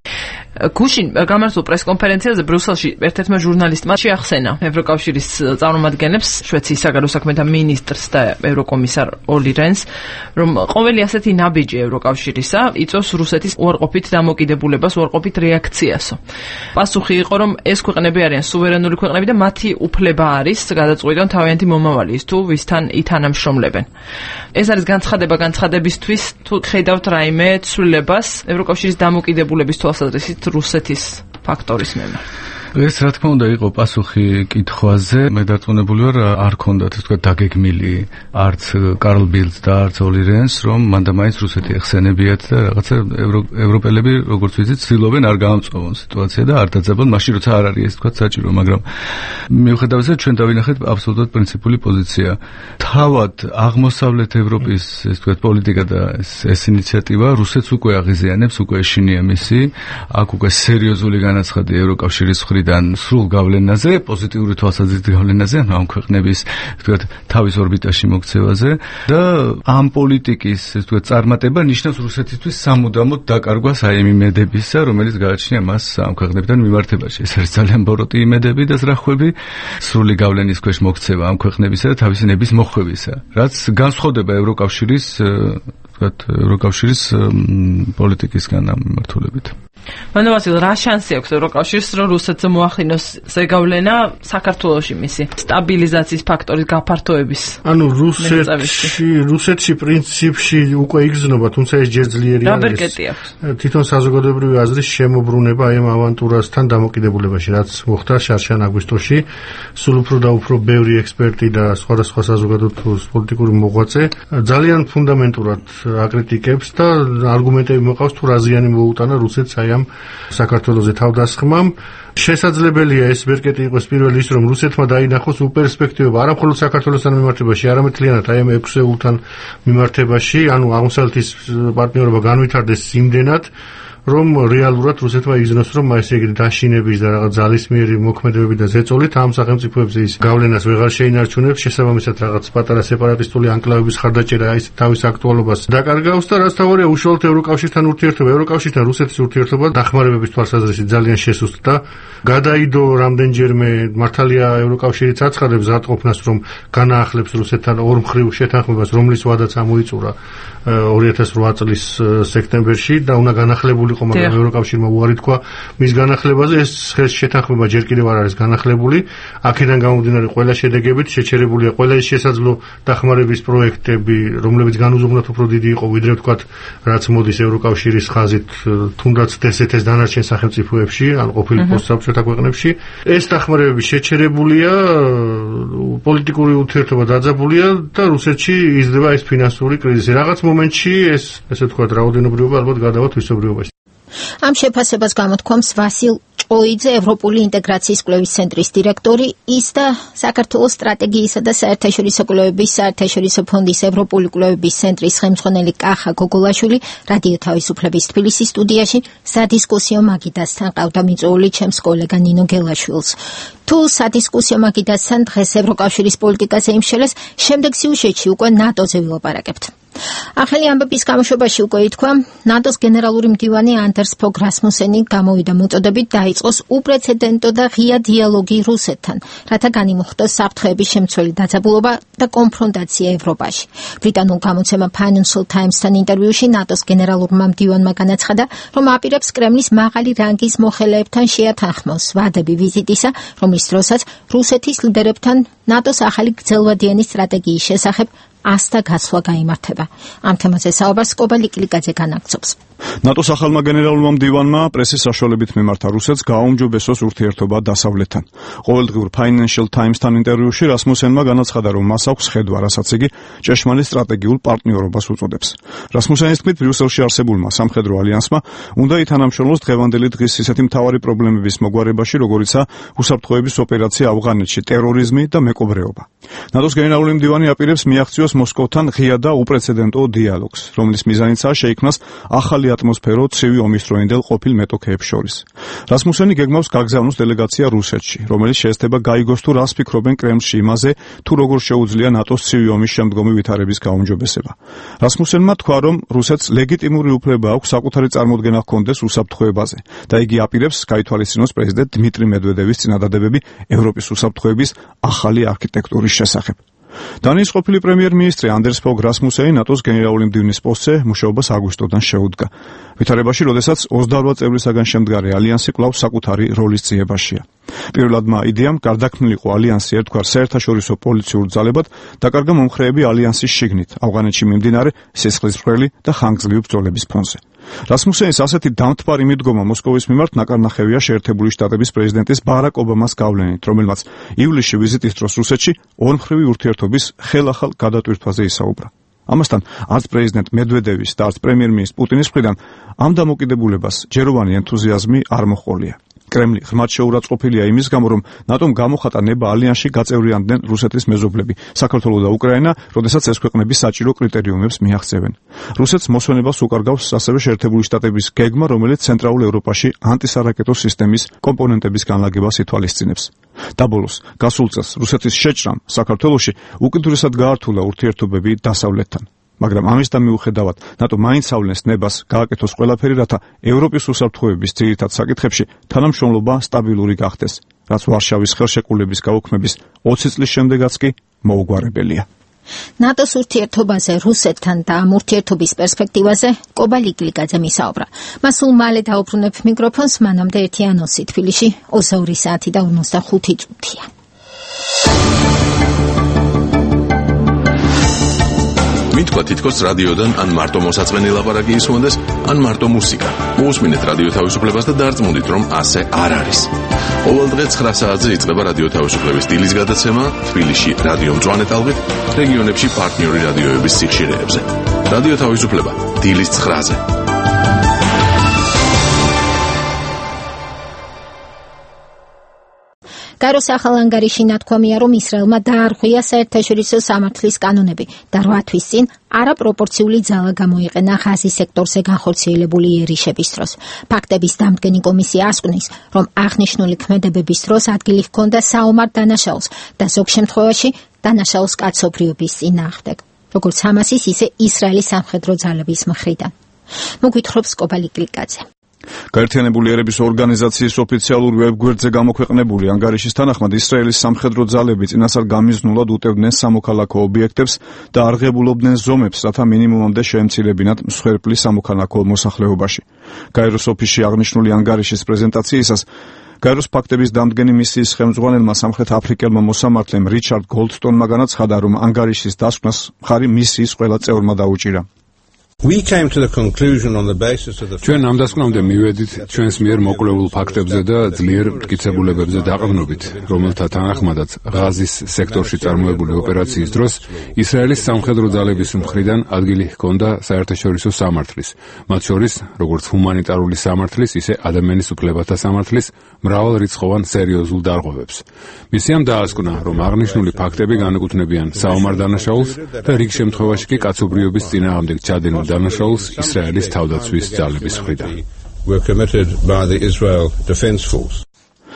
გუშინ გამართულ პრესკონფერენციაზე ბრიუსელში ერთ-ერთმა ჟურნალისტმა შეახსენა ევროკავშირის წარმომადგენლებს, შვეიცარიის საგარეო საქმეთა მინისტრს და ევროკომისარ ოლი რენს, რომ ყოველი ასეთი ნაბიჯი ევროკავშირისა იწვევს რუსეთის უარყოფით დამოკიდებულებას, უარყოფით რეაქციასო. პასუხი იყო, რომ ეს ქვეყნები არიან სუვერენული ქვეყნები და მათი უფლება არის გადაწყვიტონ თავიანთი მომავალი ის თუ ვისთან ითანამშრომლებენ. ეს არის განცხადება განცხადებისთვის, თუ ხედავთ რაიმე ცვლილებას ევროკავშირის დამოკიდებულების თვალსაზრისით რუსეთის ფაქტორის მიმართ. ეს რა თქმა უნდა იყო პასუხი კითხვაზე, მე დარწმუნებული ვარ არ ქონდათ ეს თქვა დაგეგმილი არც კარლ ბილდს და არც ოლი რენს, რომ მანდა მაინც რუსეთი ეხსენებიათ და რაღაცა ევროპელები როგორც ვიცით ცდილობენ არ გაამწვავონ სიტუაცია და არ დაძაბონ მაშინ როცა არ არის ეს თქვა საჭირო, მაგრამ მიუხედავად ამისა ჩვენ დავინახეთ აბსოლუტურად პრინციპული პოზიცია. თავად აღმოსავლეთ ევროპის ეს თქვა პოლიტიკა და ეს, ეს ინიციატივა რუსეთს უკვე აღიზიანებს, უკვე ეშინია მისი, აქ უკვე სერიოზული განაცხადი ევროკავშირის მხრიდან სრულ გავლენაზე, პოზიტიური თვალსაზრისით გავლენაზე, ანუ ამ ქვეყნების თქვათ თავის ორბიტაში მოქცევაზე და ამ პოლიტიკის ეს თქვათ წარმატება ნიშნავს რუსეთისთვის სამუდამოდ დაკარგვას აი იმ იმედებისა, რომელიც გააჩნია მას ამ ქვეყნებთან მიმართებაში. ეს არის ძალიან ბოროტი იმედები და ზრახვები, სრული გავლენის ქვეშ მოქცევა ამ ქვეყნებისა და თავისი ნების მოხვევისა, რაც განსხვავდება ევროკავშირის თქვათ ევროკავშირის პოლიტიკისგან ამ მიმართულებით. მან ვასილ რა შანსი აქვს ევროკავშირს რომ რუსეთზე მოახდინოს ზეგავლენა საქართველოში მისი სტაბილიზაციის ფაქტორის გაფართოების? ანუ რუსეთში რუსეთში პრინციპში უკვე იგრძნობა, თუმცა ეს ჯერ ძლიერი არის. თვითონ საზოგადოებრივი აზრის შემოbrunება აი ამ ავანტურასთან დამოკიდებულებაში, რაც მოხდა შარშან აგვისტოში. სულ უფრო და უფრო ბევრი ექსპერტი და სხვადასხვა საზოგადოებრივი პოლიტიკური მოღვაწე ძალიან ფუნდამენტურად აკრიტიკებს და არგუმენტები მოყავს თუ რა ზიანი მოუტანა რუსეთს აი ამ საქართველოზე თავდასხმამ. შესაძლებელია ეს ბერკეტი იყოს პირველი ის, რომ რუსეთმა დაინახოს უპერსპექტივება არა მხოლოდ საქართველოსთან მიმართებაში, არამედ მთლიანად აი ამ ექვსეულთან მიმართებაში, ანუ აღმოსავლეთის პარტნიორობა განვითარდეს იმდენად, რომ რეალურად რუსეთმა იგრძნოს, რომ ესე იგი დაშინების და რაღაც ძალისმიერი მოქმედებები და ზეწოლით ამ სახელმწიფოებზე ის გავლენას ვეღარ შეინარჩუნებს, შესაბამისად რაღაც პატარა სეპარატისტული ანკლავების ხარდაჭერა ის თავის აქტუალობას დაკარგავს და რაც თავარია უშუალოდ ევროკავშირთან ურთიერთობა, ევროკავშირთან რუსეთის ურთიერთობა დახმარებების თვალსაზრისით ძალიან შესუსტდა. გადაიდო რამდენჯერმე მართალია ევროკავშირიც აცხადებს ზადყოფნას, რომ განაახლებს რუსეთთან ორმხრივ შეთანხმებას, რომლის ვადაც ამოიწურა ორი ათას რვა წლის სექტემბერში და უნდა განახლებულიყო, მაგრამ ევროკავშირმა უარი თქვა მის განახლებაზე. ეს შეთანხმება ჯერ კიდევ არ არის განახლებული. აქედან გამომდინარე ყველა შედეგებით შეჩერებულია ყველა ის შესაძლო დახმარების პროექტები, რომლებიც განუზომნათ უფრო დიდი იყო ვიდრე ვთქვათ რაც მოდის ევროკავშირის ხაზით თუნდაც ესეთეს დანარჩენ სახელმწიფოებში, ან ყოფილი პოსტსაბჭოთა ქვეყნებში. ეს დახმარებები შეჩერებულია, პოლიტიკური ურთიერთობა დაძაბულია და რუსეთში იზრდება ეს ფინანსური კრიზისი. რაღაც მომენტში ეს ესე ვთქვათ რაოდენობრივობა ალბათ გადავა თვისობრიობაში. ამ შეფასებას გამოთქვამს ვასილ ჭოიძე, ევროპული ინტეგრაციის კვლევის ცენტრის დირექტორი, ის და საქართველოს სტრატეგიისა და საერთაშორისო კვლევების საერთაშორისო ფონდის ევროპული კვლევების ცენტრის ხელმძღვანელი კახა გოგოლაშვილი რადიო თავისუფლების თბილისის სტუდიაში სადისკუსიო მაგიდასთან ყავდა მიწვეული ჩემს კოლეგა ნინო გელაშვილს. თუ სადისკუსიო მაგიდასთან დღეს ევროკავშირის პოლიტიკაზე იმშელეს, შემდეგ სიუჟეტში უკვე ნატოზე ვილაპარაკებთ. ახალი ამბების გამოშვებაში უკვე ითქვა, ნატოს გენერალური მდივანი ანდერს ფოგ რასმუსენი გამოვიდა მოწოდებით დაიწყოს უპრეცედენტო და ღია დიალოგი რუსეთთან, რათა განიმუხტოს საფრთხეების შემცველი დაძაბულობა და კონფრონტაცია ევროპაში. ბრიტანულ გამოცემა Financial Times-თან ინტერვიუში ნატოს გენერალურმა მდივანმა განაცხადა, რომ აპირებს კრემლის მაღალი რანგის მოხელეებთან შეათანხმოს ვადები ვიზიტისა, რომლის დროსაც რუსეთის ლიდერებთან ნატოს ახალი გრძელვადიანი სტრატეგიის შესახებ ასთა გასვლა გაიმართება. ამ თემაზე საუბარს კობა ლიკლიკაძე განაგრძობს. ნატოს ახალმა გენერალურმა მდივანმა პრესის საშუალებით მიმართა რუსეთს გააუმჯობესოს ურთიერთობა დასავლეთთან. ყოველდღიურ Financial Times-თან ინტერვიუში რასმუსენმა განაცხადა, რომ მას აქვს ხედვა, რასაც იგი ჭეშმარიტ სტრატეგიულ პარტნიორობას უწოდებს. რასმუსენის თქმით, ბრიუსელში არსებულმა სამხედრო ალიანსმა უნდა ითანამშრომლოს დღევანდელი დღის ისეთი მთავარი პრობლემების მოგვარებაში, როგორიცაა უსაფრთხოების ოპერაცია ავღანეთში, ტერორიზმი და მეკობრეობა. ნატოს გენერალური მდივანი აპირებს მიაღწიოს მოსკოვთან ღია და უპრეცედენტო დიალოგს, რომლის მიზანიცაა შეიქმნას ახალი ატმოსფერო ცივი ომის დროინდელ ყოფილ მეტოქეებს შორის. რასმუსენი გეგმავს გაგზავნოს დელეგაცია რუსეთში, რომელიც შეესწება გაიგოს თუ რას ფიქრობენ კრემლში იმაზე, თუ როგორ შეუძლია ნატოს ცივი ომის შემდგომი ვითარების გაუმჯობესება. რასმუსენმა თქვა, რომ რუსეთს ლეგიტიმური უფლება აქვს საკუთარი წარმოდგენა ჰქონდეს უსაფრთხოებაზე და იგი აპირებს გაითვალისწინოს პრეზიდენტ დმიტრი მედვედევის წინადადებები ევროპის უსაფრთხოების ახალი არქიტექტურის შესახებ. დანიის ყოფილი პრემიერ-მინისტრი ანდერს ფოგ რასმუსენი ნატოს გენერალური მდივნის პოსტზე მუშაობას აგვისტოდან შეუდგა. ვითარებაში, როდესაც ოცდაორ წევრისაგან შემდგარი ალიანსი კვლავ საკუთარი როლის ძიებაშია. პირველადმა იდეამ გარდაქმნილიყო ალიანსი ერთგვარ საერთაშორისო პოლიციურ ძალებად, დაკარგა მომხრეები ალიანსის შიგნით, ავღანეთში მიმდინარე სისხლისმღვრელი და ხანგრძლივი ბრძოლების ფონზე. რასმუსენის ასეთი დამთბარი მიდგომა მოსკოვის მიმართ ნაკარნახევია შეერთებული შტატების პრეზიდენტის ბარაკ ობამას გავლენით, რომელმაც ივლისში ვიზიტის დროს რუსეთში ორმხრივი ურთიერთობის ხელახალ გადატვირთვაზე ისაუბრა. ამასთან, არც პრეზიდენტ მედვედევის და არც პრემიერ-მინისტր პუტინის მხრიდან ამ დამოკიდებულებას ჯეროვანი ენთუზიაზმი არ მოჰყოლია. კრემლი ღრმად შეურაცხყოფილია იმის გამო, რომ ნატომ გამოხატა ნება ალიანსში გაწევრიანდნენ რუსეთის მეზობლები, საქართველო და უკრაინა, როდესაც ეს ქვეყნები საჭირო კრიტერიუმებს მიაღწევენ. რუსეთს მოსვენებას უკარგავს ასევე შეერთებული შტატების გეგმა, რომელიც ცენტრალურ ევროპაში ანტისარაკეტო სისტემის კომპონენტების განლაგებას ითვალისწინებს. და ბოლოს, გასულ წელს რუსეთის შეჭრამ საქართველოში უკიდურესად გაართულა ურთიერთობები დასავლეთთან. მაგრამ ამისთან მიუხედავად, ნატო მაინც ავლენს ნებას გააკეთოს ყველაფერი, რათა ევროპის უსაფრთხოების ძირითად საკითხებში თანამშრომლობა სტაბილური გახდეს, რაც ვარშავის ხელშეკრულების გაუქმების ოცი წლის შემდეგაც კი მოუგვარებელია. ნატოს ურთიერთობაზე რუსეთთან და ამ ურთიერთობის პერსპექტივაზე კობა ლიკლიკაძე მისაუბრა. მას სულ მალე დაუბრუნებ მიკროფონს, მანამდე ერთი ანონსი თბილისში ოცდაორი საათი და ორმოცდახუთი წუთია. მითქვა თითქოს რადიოდან ან მარტო მოსაწყენი ლაპარაკი ისმონდეს, ან მარტო მუსიკა. მოусმინეთ რადიო თავისუფლებას და დარწმუნდით, რომ ასე არ არის. ყოველდღე ცხრა საათზე იწყება რადიო თავისუფლების დილის გადაცემა თბილისში რადიო მწვანე ტალღით, რეგიონებში პარტნიორი რადიოების სიხშირეებზე. რადიო თავისუფლება დილის ცხრაზე. გაეროს ახალ ანგარიში ნათქვამია, რომ ისრაელმა დაარღვია საერთაშორისო სამართლის კანონები და რვა თვის წინ არაპროპორციული ძალა გამოიყენა ღაზის სექტორზე განხორციელებული იერიშების დროს. ფაქტების დამდგენი კომისია ასკვნეს, რომ აღნიშნული ქმედებების დროს ადგილი ჰქონდა საომარ დანაშაულს და ზოგ შემთხვევაში დანაშაულს კაცობრიობის წინააღმდეგ, როგორც ჰამასის, ისე ისრაელის სამხედრო ძალების მხრიდან. მოგვითხრობს კობა ლიკლიკაძე. გაერთიანებული ერების ორგანიზაციის ოფიციალურ ვებგვერდზე გამოქვეყნებული ანგარიშის თანახმად ისრაელის სამხედრო ძალები წინასწარ გამიზნულად უტევდნენ სამოქალაქო ობიექტებს და არღებულობდნენ ზომებს, რათა მინიმუმამდე შეემცირებინათ მსხვერპლის სამოქალაქო მოსახლეობაში. გაეროს ოფისში აღნიშნული ანგარიშის პრეზენტაციისას გაეროს ფაქტების დამდგენი მისიის ხელმძღვანელმა სამხრეთ აფრიკელმა მოსამართლემ რიჩარდ გოლდსტონმა განაცხადა, რომ ანგარიშის დასკვნას მხარი მისიის ყველა წევრმა დაუჭირა. ჩვენ ამ დასკვნამდე მივედით ჩვენს მიერ მოკლებულ ფაქტებზე და ძლიერ მტკიცებულებებზე დაყრდნობით, რომელთა თანახმადაც ღაზის სექტორში წარმოებული ოპერაციის დროს ისრაელის სამხედრო ძალების მხრიდან ადგილი ჰქონდა საერთაშორისო სამართლის, მათ შორის როგორც ჰუმანიტარული სამართლის, ისე ადამიანის უფლებათა სამართლის მრავალრიცხოვან სერიოზულ დარღვევებს. მისიამ დაასკვნა, რომ აღნიშნული ფაქტები განეკუთვნებიან საომარ დანაშაულს და რიგ შემთხვევაში კი კაცობრიობის წინააღმდეგ ჩადენილ დანაშაულს ისრაელის თავდაცვის ძალების მხრიდან.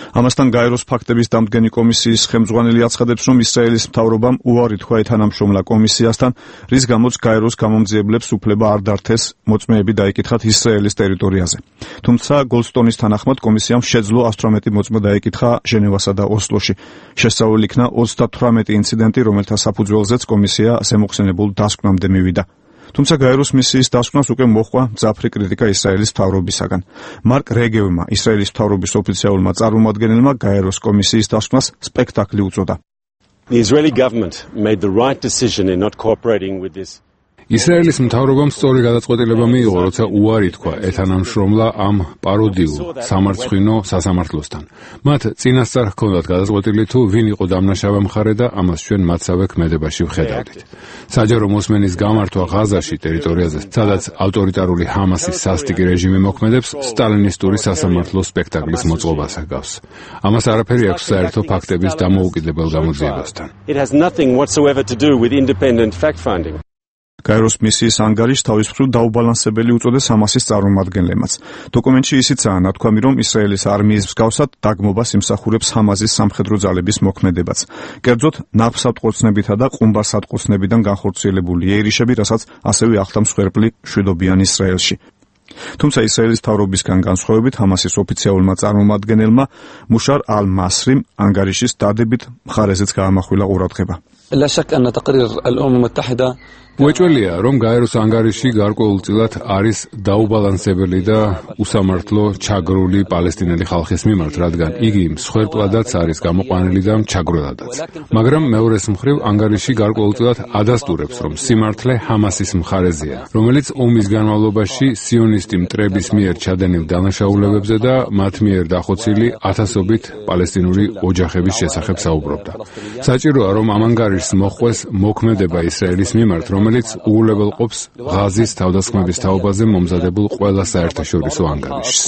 ამასთან გაეროს ფაქტების დამდგენი კომისიის ხელმძღვანელი აცხადებს, რომ ისრაელის მთავრობამ უარი თქვა ეთანამშრომლა კომისიასთან, რის გამოც გაეროს გამომძიებლებს უფლება არ დართეს მოწმეები დაეკითხათ ისრაელის ტერიტორიაზე. თუმცა გოლდსტონის თანახმად კომისიამ შეძლო ათს ოცდაოთხ მოწმე დაეკითხა ჟენევასა და ოსლოში. შესწავლილი იქნა ოცდათვრამეტი ინციდენტი, რომელთა საფუძველზეც კომისია ზემოხსენებულ დასკვნამდე მივიდა. თუმცა გაეროს მისიის დასკვნას უკვე მოჰყვა მძაფრი კრიტიკა ისრაელის მთავრობისაგან. მარკ რეგევმა, ისრაელის მთავრობის ოფიციალურმა წარმომადგენელმა, გაეროს კომისიის დასკვნას სპექტაკლი უწოდა. The Israeli government made the right decision in not cooperating with this. ისრაელის მთავრობამ სწორი გადაწყვეტილება მიიღო, როცა უარი თქვა ეთანამშრომლა ამ პაროდიულ სამარცხვინო სასამართლოსთან. მათ წინასწარ ჰქონდათ გადაწყვეტილი თუ ვინ იყო დამნაშავე მხარე და ამას ჩვენ მათსავე ქმედებაში ვხედავდით. საჯარო მოსმენის გამართვა ღაზაში ტერიტორიაზე, სადაც ავტორიტარული ჰამასის სასტიკი რეჟიმი მოქმედებს, სტალინისტური სასამართლო სპექტაკლის მოწყობას ჰგავს. ამას არაფერი აქვს საერთო ფაქტების დამოუკიდებელ გამოძიებასთან. It has nothing whatsoever to do with independent fact-finding. გაეროს მისიის ანგარიშს თავის მხრივ დაუბალანსებელი უწოდეს ჰამასის წარმომადგენლებმაც. დოკუმენტში ისიცაა ნათქვამი, რომ ისრაელის არმიის მსგავსად დაგმობას იმსახურებს ჰამასის სამხედრო ძალების მოქმედებაც. კერძოდ, ნავსატყორცნებითა და ყუმბარსატყორცნებიდან განხორციელებული იერიშები, რასაც ასევე ახლა მსხვერპლი შვიდობიან ისრაელში. თუმცა ისრაელის მთავრობისგან განსხვავებით ჰამასის ოფიციალურმა წარმომადგენელმა მუშარ ალ-მასრიმ ანგარიშის დადებით მხარეზეც გაამახვილა ყურადღება. لا شك أن تقرير الأمم المتحدة უეჭველია, რომ გაეროს ანგარიში გარკვეულწილად არის დაუბალანსებელი და უსამართლო ჩაგრული პალესტინელი ხალხის მიმართ, რადგან იგი მსხვერპლადაც არის გამოყვანილი და ჩაგრულადაც. მაგრამ მეორეს მხრივ ანგარიში გარკვეულწილად ადასტურებს, რომ სიმართლე ჰამასის მხარეზეა, რომელიც ომის განმავლობაში სიონისტი მტრების მიერ ჩადენილ დანაშაულებებზე და მათ მიერ დახოცილი ათასობით პალესტინური ოჯახების შესახებ საუბრობდა. საჭიროა, რომ ამ ანგარიშს მოჰყვეს მოქმედება ისრაელის მიმართ, რომელიც უულებელყოფს ღაზის თავდასხმების თაობაზე მომზადებულ ყველა საერთაშორისო ანგარიშს.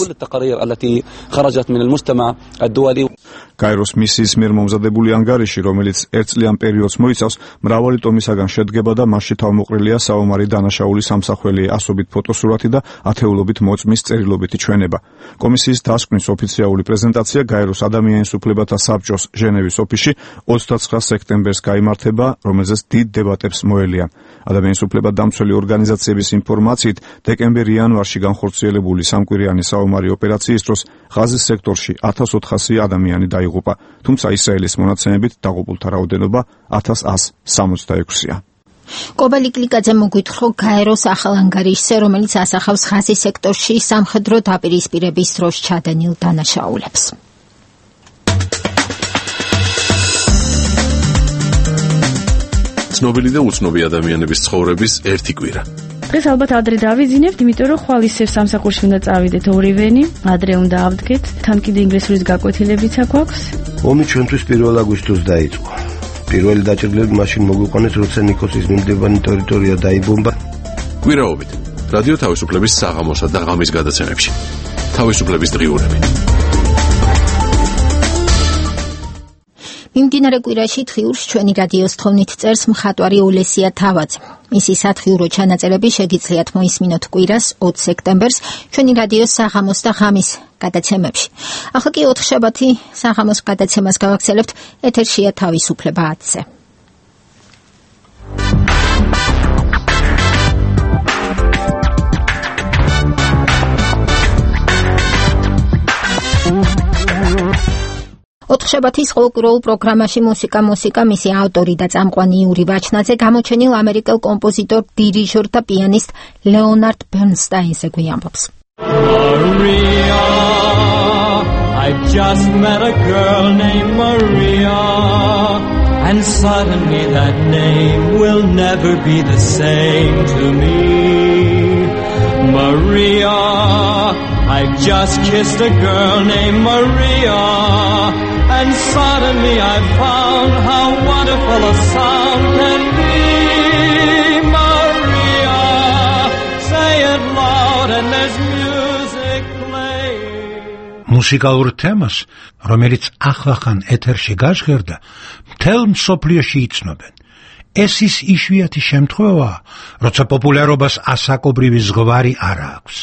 გაეროს მისიის მიერ მომზადებული ანგარიში, რომელიც ერთწლიან პერიოდს მოიცავს, მრავალი ტომისაგან შედგება და მასში თავმოყრილია საომარი დანაშაულის ამსახველი ასობით ფოტოსურათი და ათეულობით მოწმის წერილობითი ჩვენება. კომისიის დასკვნის ოფიციალური პრეზენტაცია გაეროს ადამიანის უფლებათა საბჭოს ჟენევის ოფისში ოცდაცხრა სექტემბერს გაიმართება, რომელზეც დიდ დებატებს მოელიან. ადამიანის უფლებათა დამცველი ორგანიზაციების ინფორმაციით, დეკემბერ-იანვარში განხორციელებული სამკვირიანი საომარი ოპერაციის დროს ღაზის სექტორში ათას ოთხასი ადამიანი დაიღუპა, თუმცა ისრაელის მონაცემებით დაღუპულთა რაოდენობა ათას ათს სამოცდაექვსია. კობალი კლიკაძე მოგვითხრა გაეროს ახალ ანგარიშზე, რომელიც ასახავს ღაზის სექტორში სამხედრო დაპირისპირების დროს ჩადენილ დანაშაულებს. ცნობილი და უცნობი ადამიანების ცხოვრების ერთი კვირა. დღეს ალბათ ადრე დავიძინებთ, იმიტომ რომ ხვალ ისევ სამსახურში უნდა წავიდეთ ორივენი, ადრე უნდა ავდგეთ, თან კიდე ინგლისურის გაკვეთილებიც აქვს. ომი ჩვენთვის პირველ აგვისტოს დაიწყო. პირველი დაჭრილები მაშინ მოგვიყვანეს, როცა ნიკოსის მიმდებარე ტერიტორია დაიბომბა. კვირაობით რადიო თავისუფლების საღამოსა და ღამის გადაცემებში. თავისუფლების დღიურები. მიმდინარე კვირაში დღიურს ჩვენი რადიოს თხოვნით წერს მხატვარი ოლესია თავაძე. მისი სათხიურო ჩანაწერები შეგიძლიათ მოისმინოთ კვირას ოცი სექტემბერს ჩვენი რადიოს საღამოს და ღამის გადაცემებში. ახლა კი ოთხშაბათი საღამოს გადაცემას გავაგრძელებთ. ეთერშია თავისუფლება ათზე. ოთხშაბათის ყოველკვირეულ პროგრამაში მუსიკა მუსიკა მისი ავტორი და წამყვანი იური ვაჩნაძე გამოჩენილ ამერიკელ კომპოზიტორ, დირიჟორ და პიანისტ ლეონარდ ბერნსტაინზე გვიამბობს. Maria, I just met a girl named Maria, and suddenly that name will never be the same to me. Maria, I just kissed a girl named Maria, and suddenly I found how wonderful a sound can be. Maria, say it loud and there's music playing. მუსიკალურ თემას, რომელიც ახლახან ეთერში გაჟღერდა, მთელ მსოფლიოში იცნობენ. ეს ის იშვიათი შემთხვევაა, როცა პოპულარობას ასაკობრივი ზღვარი არ აქვს.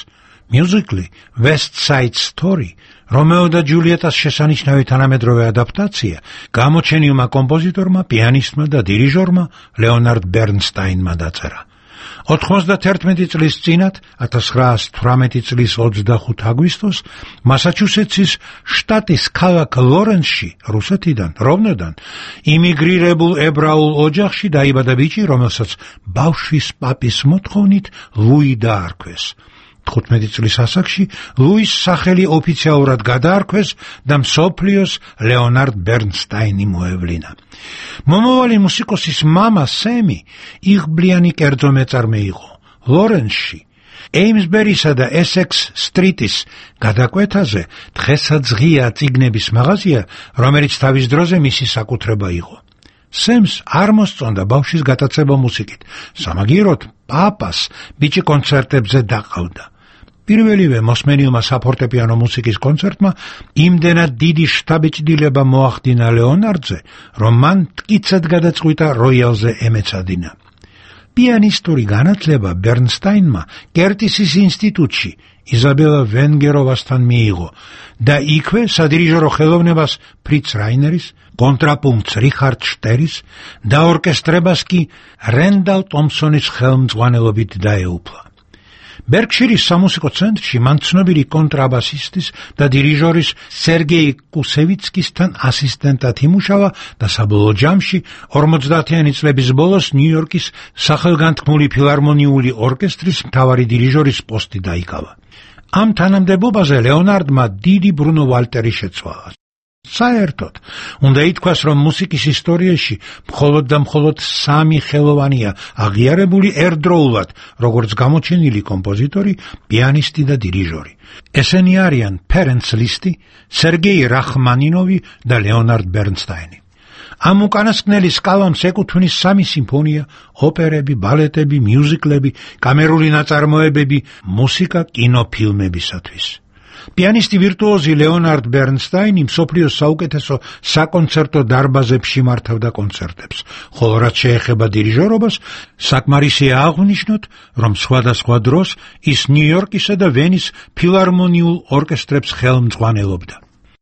მიუზიკლი West Side Story, რომეო და ჯულიეტას შესანიშნავი თანამედროვე ადაპტაცია, გამოჩენილმა კომპოზიტორმა, პიანისტმა და დირიჟორმა ლეონარდ ბერნსტაინმა დაწერა. ოთხმოცდაერთმეტი წლის წინათ, ათას ცხრაასი თვრამეტი წლის ოცდახუთი აგვისტოს, მასაჩუსეტსის შტატის ქალაქ ლორენსში, რუსეთიდან, რომნოდან, იმიგრირებულ ებრაულ ოჯახში დაიბადა ბიჭი, რომელსაც ბავშვის პაპის მოთხოვნით ლუი დაარქვეს. თხუთმეტი წლის ასაკში ლუის სახელი ოფიციალურად გადაარქვეს და მსოფლიოს ლეონარდ ბერნსტაინი მოევლინა. მომავალი მუსიკოსის მამა სემი იღბლიანი კერძო მეწარმე იყო. ლორენსში, ეიმსბერისა და ესექს სტრიტის გადაკვეთაზე დღესაძღია წიგნების მაღაზია, რომელიც თავის დროზე მისი საკუთრება იყო. სემს არ მოსწონდა ბავშვის გატაცება მუსიკით, სამაგიეროდ პაპას ბიჭი კონცერტებზე დაყავდა. პირველივე მოსმენილმა საფორტეპიანო მუსიკის კონცერტმა იმდენად დიდი შთაბეჭდილება მოახდინა ლეონარდზე, რომ მან მტკიცედ გადაწყვიტა როიალზე ემეცადინა. პიანისტური განათლება ბერნსტაინმა კერტისის ინსტიტუტში იზაბელა ვენგეროვასთან მიიღო და იქვე სადირიჟორო ხელოვნებას ფრიც რაინერის, კონტრაპუნქტს რიხარდ შტერის და ორკესტრებას კი რენდალ ტომსონის ხელმძღვანელობით დაეუფლა. ბერკშირის სამუსიკო ცენტრში მან ცნობილი კონტრაბასისტის და დირიჟორის სერგეი კუსევიცკისთან ასისტენტად იმუშავა და საბოლოო ჯამში ორმოცდაათიანი წლების ბოლოს ნიუ-იორკის სახელგანთქმული ფილარმონიული ორკესტრის მთავარი დირიჟორის პოსტი დაიკავა. ამ თანამდებობაზე ლეონარდმა დიდი ბრუნო ვალტერი შეცვალა. საერთოდ, უნდა ითქვას, რომ მუსიკის ისტორიაში მხოლოდ და მხოლოდ სამი ხელოვანია აღიარებული ერთდროულად, როგორც გამოჩენილი კომპოზიტორი, პიანისტი და დირიჟორი. ესენი არიან ფერენც ლისტი, სერგეი რახმანინოვი და ლეონარდ ბერნსტაინი. ამ უკანასკნელის კალამს ეკუთვნის სამი სიმფონია, ოპერები, ბალეტები, მიუზიკლები, კამერული ნაწარმოებები, მუსიკა კინოფილმებისათვის. პიანისტი ვირტუოზი ლეონარდ ბერნსტაინი მსოფლიოს საუკეთესო საკონცერტო დარბაზებში მართავდა კონცერტებს, ხოლო რაც შეეხება დირიჟორობას, საკმარისია აღვნიშნოთ, რომ სხვადასხვა დროს ის ნიუ-იორკისა და ვენის ფილარმონიულ ორკესტრებს ხელმძღვანელობდა.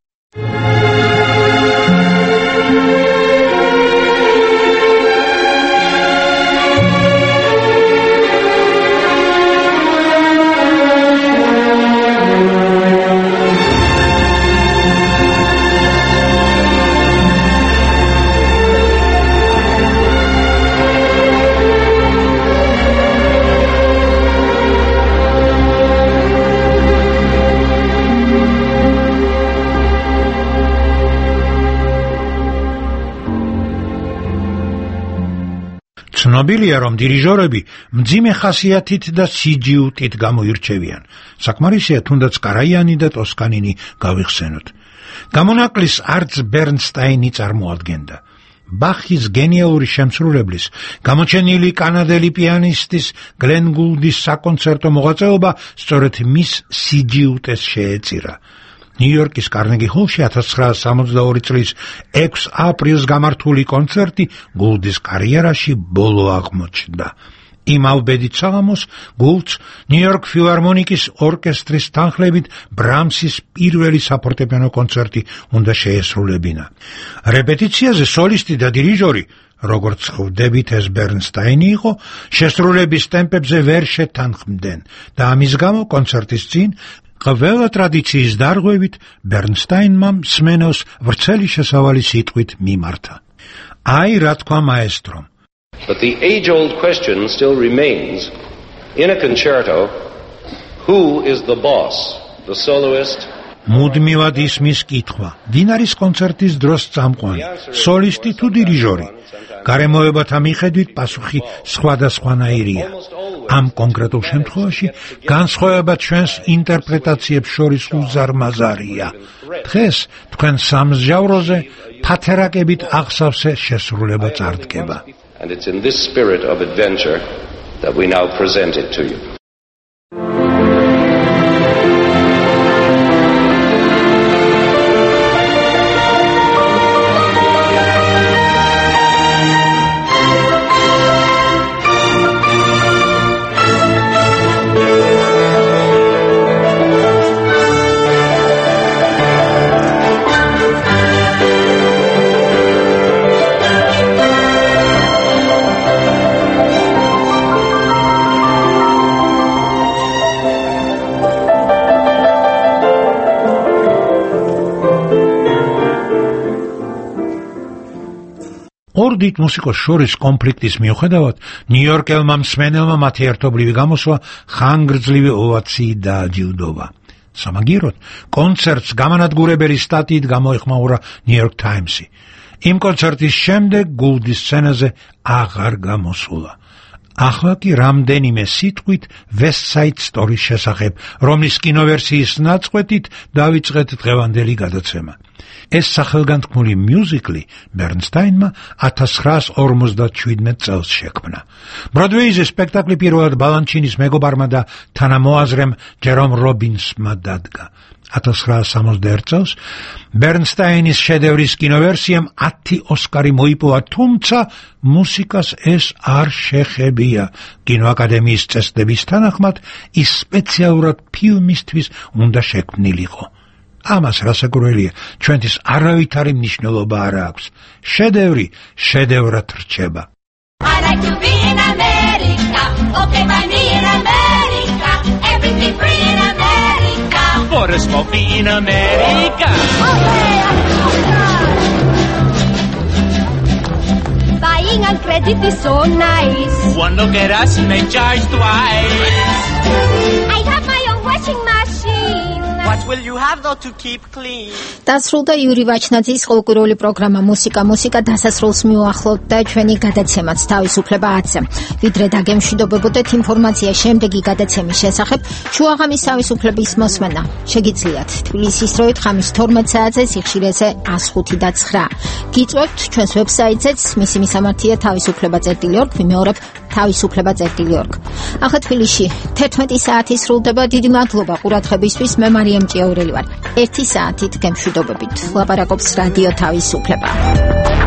ცნობილია, რომ დირიჟორები მძიმე ხასიათით და სიჯიუტით გამოირჩევიან. საკმარისია თუნდაც კარაიანი და ტოსკანინი გავიხსენოთ. გამონაკლის არც ბერნსტაინი წარმოადგენდა. ბახის გენიალური შემსრულებლის, გამოჩენილი კანადელი პიანისტის გლენ გულდის საკონცერტო მოღვაწეობა სწორედ მის სიჯიუტეს შეეწირა. ნიუ-იორკის კარნეგი ჰოლში ათას ცხრაასი სამოცდაორი წლის ექვსი აპრილს გამართული კონცერტი გულდის კარიერაში ბოლო აღმოჩნდა. იმავ ბედით საღამოს გულდს ნიუ-იორკ ფილარმონიკის ორკესტრის თანხლებით ბრამსის პირველი საფორტეპიანო კონცერტი უნდა შეესრულებინა. რეპეტიციაზე სოლისტი და დირიჟორი, როგორც ხვდებით, ეს ბერნსტაინი იყო, შესრულების ტემპებზე ვერ შეთანხმდნენ და ამის გამო კონცერტის წინ ყველა ტრადიციის დარღვევით ბერნსტაინმა მსმენელს ვრცელი შესავალი სიტყვით მიმართა. აი რა თქვა მაესტრომ. But the age-old question still remains in a concerto, who is the boss, the soloist? მუდმივად ისმის კითხვა. დინარის კონცერტის დროს წამყვანი, სოლისტი თუ დირიჟორი? გარემოებათა მიხედვით პასუხი სხვადასხვანაირია. ამ კონკრეტულ შემთხვევაში განსხვავება ჩვენს ინტერპრეტაციებს შორის უზარმაზარია. დღეს თქვენ სამსჯავროზე ფათერაკებით აღსავსე შესრულება წარდგება. And it's in this spirit of adventure that we now present it to you. დიდ მუსიკოს შორის კონფლიქტის მიუხედავად, ნიუ-იორკელმა მსმენელმა მათი ერთობლივი გამოსვლა ხანგრძლივი ოვაციით დააჯილდოვა. სამაგიეროდ, კონცერტს გამანადგურებელი სტატიით გამოეხმაურა ნიუ-იორკ ტაიმსი. იმ კონცერტის შემდეგ გულდის სცენაზე აღარ გამოსულა. ახლა კი რამდენიმე სიტყვით West Side Story-ის შესახებ, რომლის კინოვერსიის ნაწყვეტით დავიწყეთ დღევანდელი გადაცემა. ეს სახელგანთქმული მიუზიკლი ბერნსტაინმა ათას ცხრაას ორმოცდაშვიდმეტ წელს შექმნა. ბროდვეიზე სპექტაკლი პირველად ბალანჩინის მეგობარმა და თანამოაზრემ ჯერომ რობინსმა დადგა. ათას ცხრაას სამოცდაერთ წელს ბერნსტაინის შედევრის კინოვერსიამ ათი ოსკარი მოიპოვა, თუმცა მუსიკას ეს არ შეხებია. კინოაკადემიის წესდების თანახმად ის სპეციალურად ფილმისთვის უნდა შექმნილიყო. ამას რასაკვირველია, ჩვენთვის არავითარი მნიშვნელობა არ აქვს. შედევრი შედევრად რჩება. I like to be in America, okay, my me in America, everything free in America. For a smoke me in America. Buying on credit is so nice. One look at us, may charge twice. I have my own washing machine. What will you have though to keep clean? დასრულდა იური ვაჩნაძის ყოლკურული პროგრამა მუსიკა მუსიკა დასასრულს მიუახლოვდა ჩვენი გადაცემაც თავისუფლება ათზე. ვიდრე დაგემშვიდობებოდეთ ინფორმაცია შემდეგი გადაცემის შესახებ, შუაღამის თავისუფლების მოსმენა შეგიძლიათ თბილისის დროით ხამის თორმეტ საათზე სიხშირეზე ას ხუთი და ცხრა. გიწვევთ ჩვენს ვებსაიტზეც, მისი მისამართია თავისუფლება წერტილი ორგ, ვიმეორებ თავისუფლება წერტილი ორგ. ახლა თბილისში თერთმეტი საათი სრულდება. დიდი მადლობა ყურადღებისთვის. მე მარიამ ჭიაურელი ვარ. ერთი საათით გემშვიდობებით. ლაპარაკობს რადიო თავისუფლება.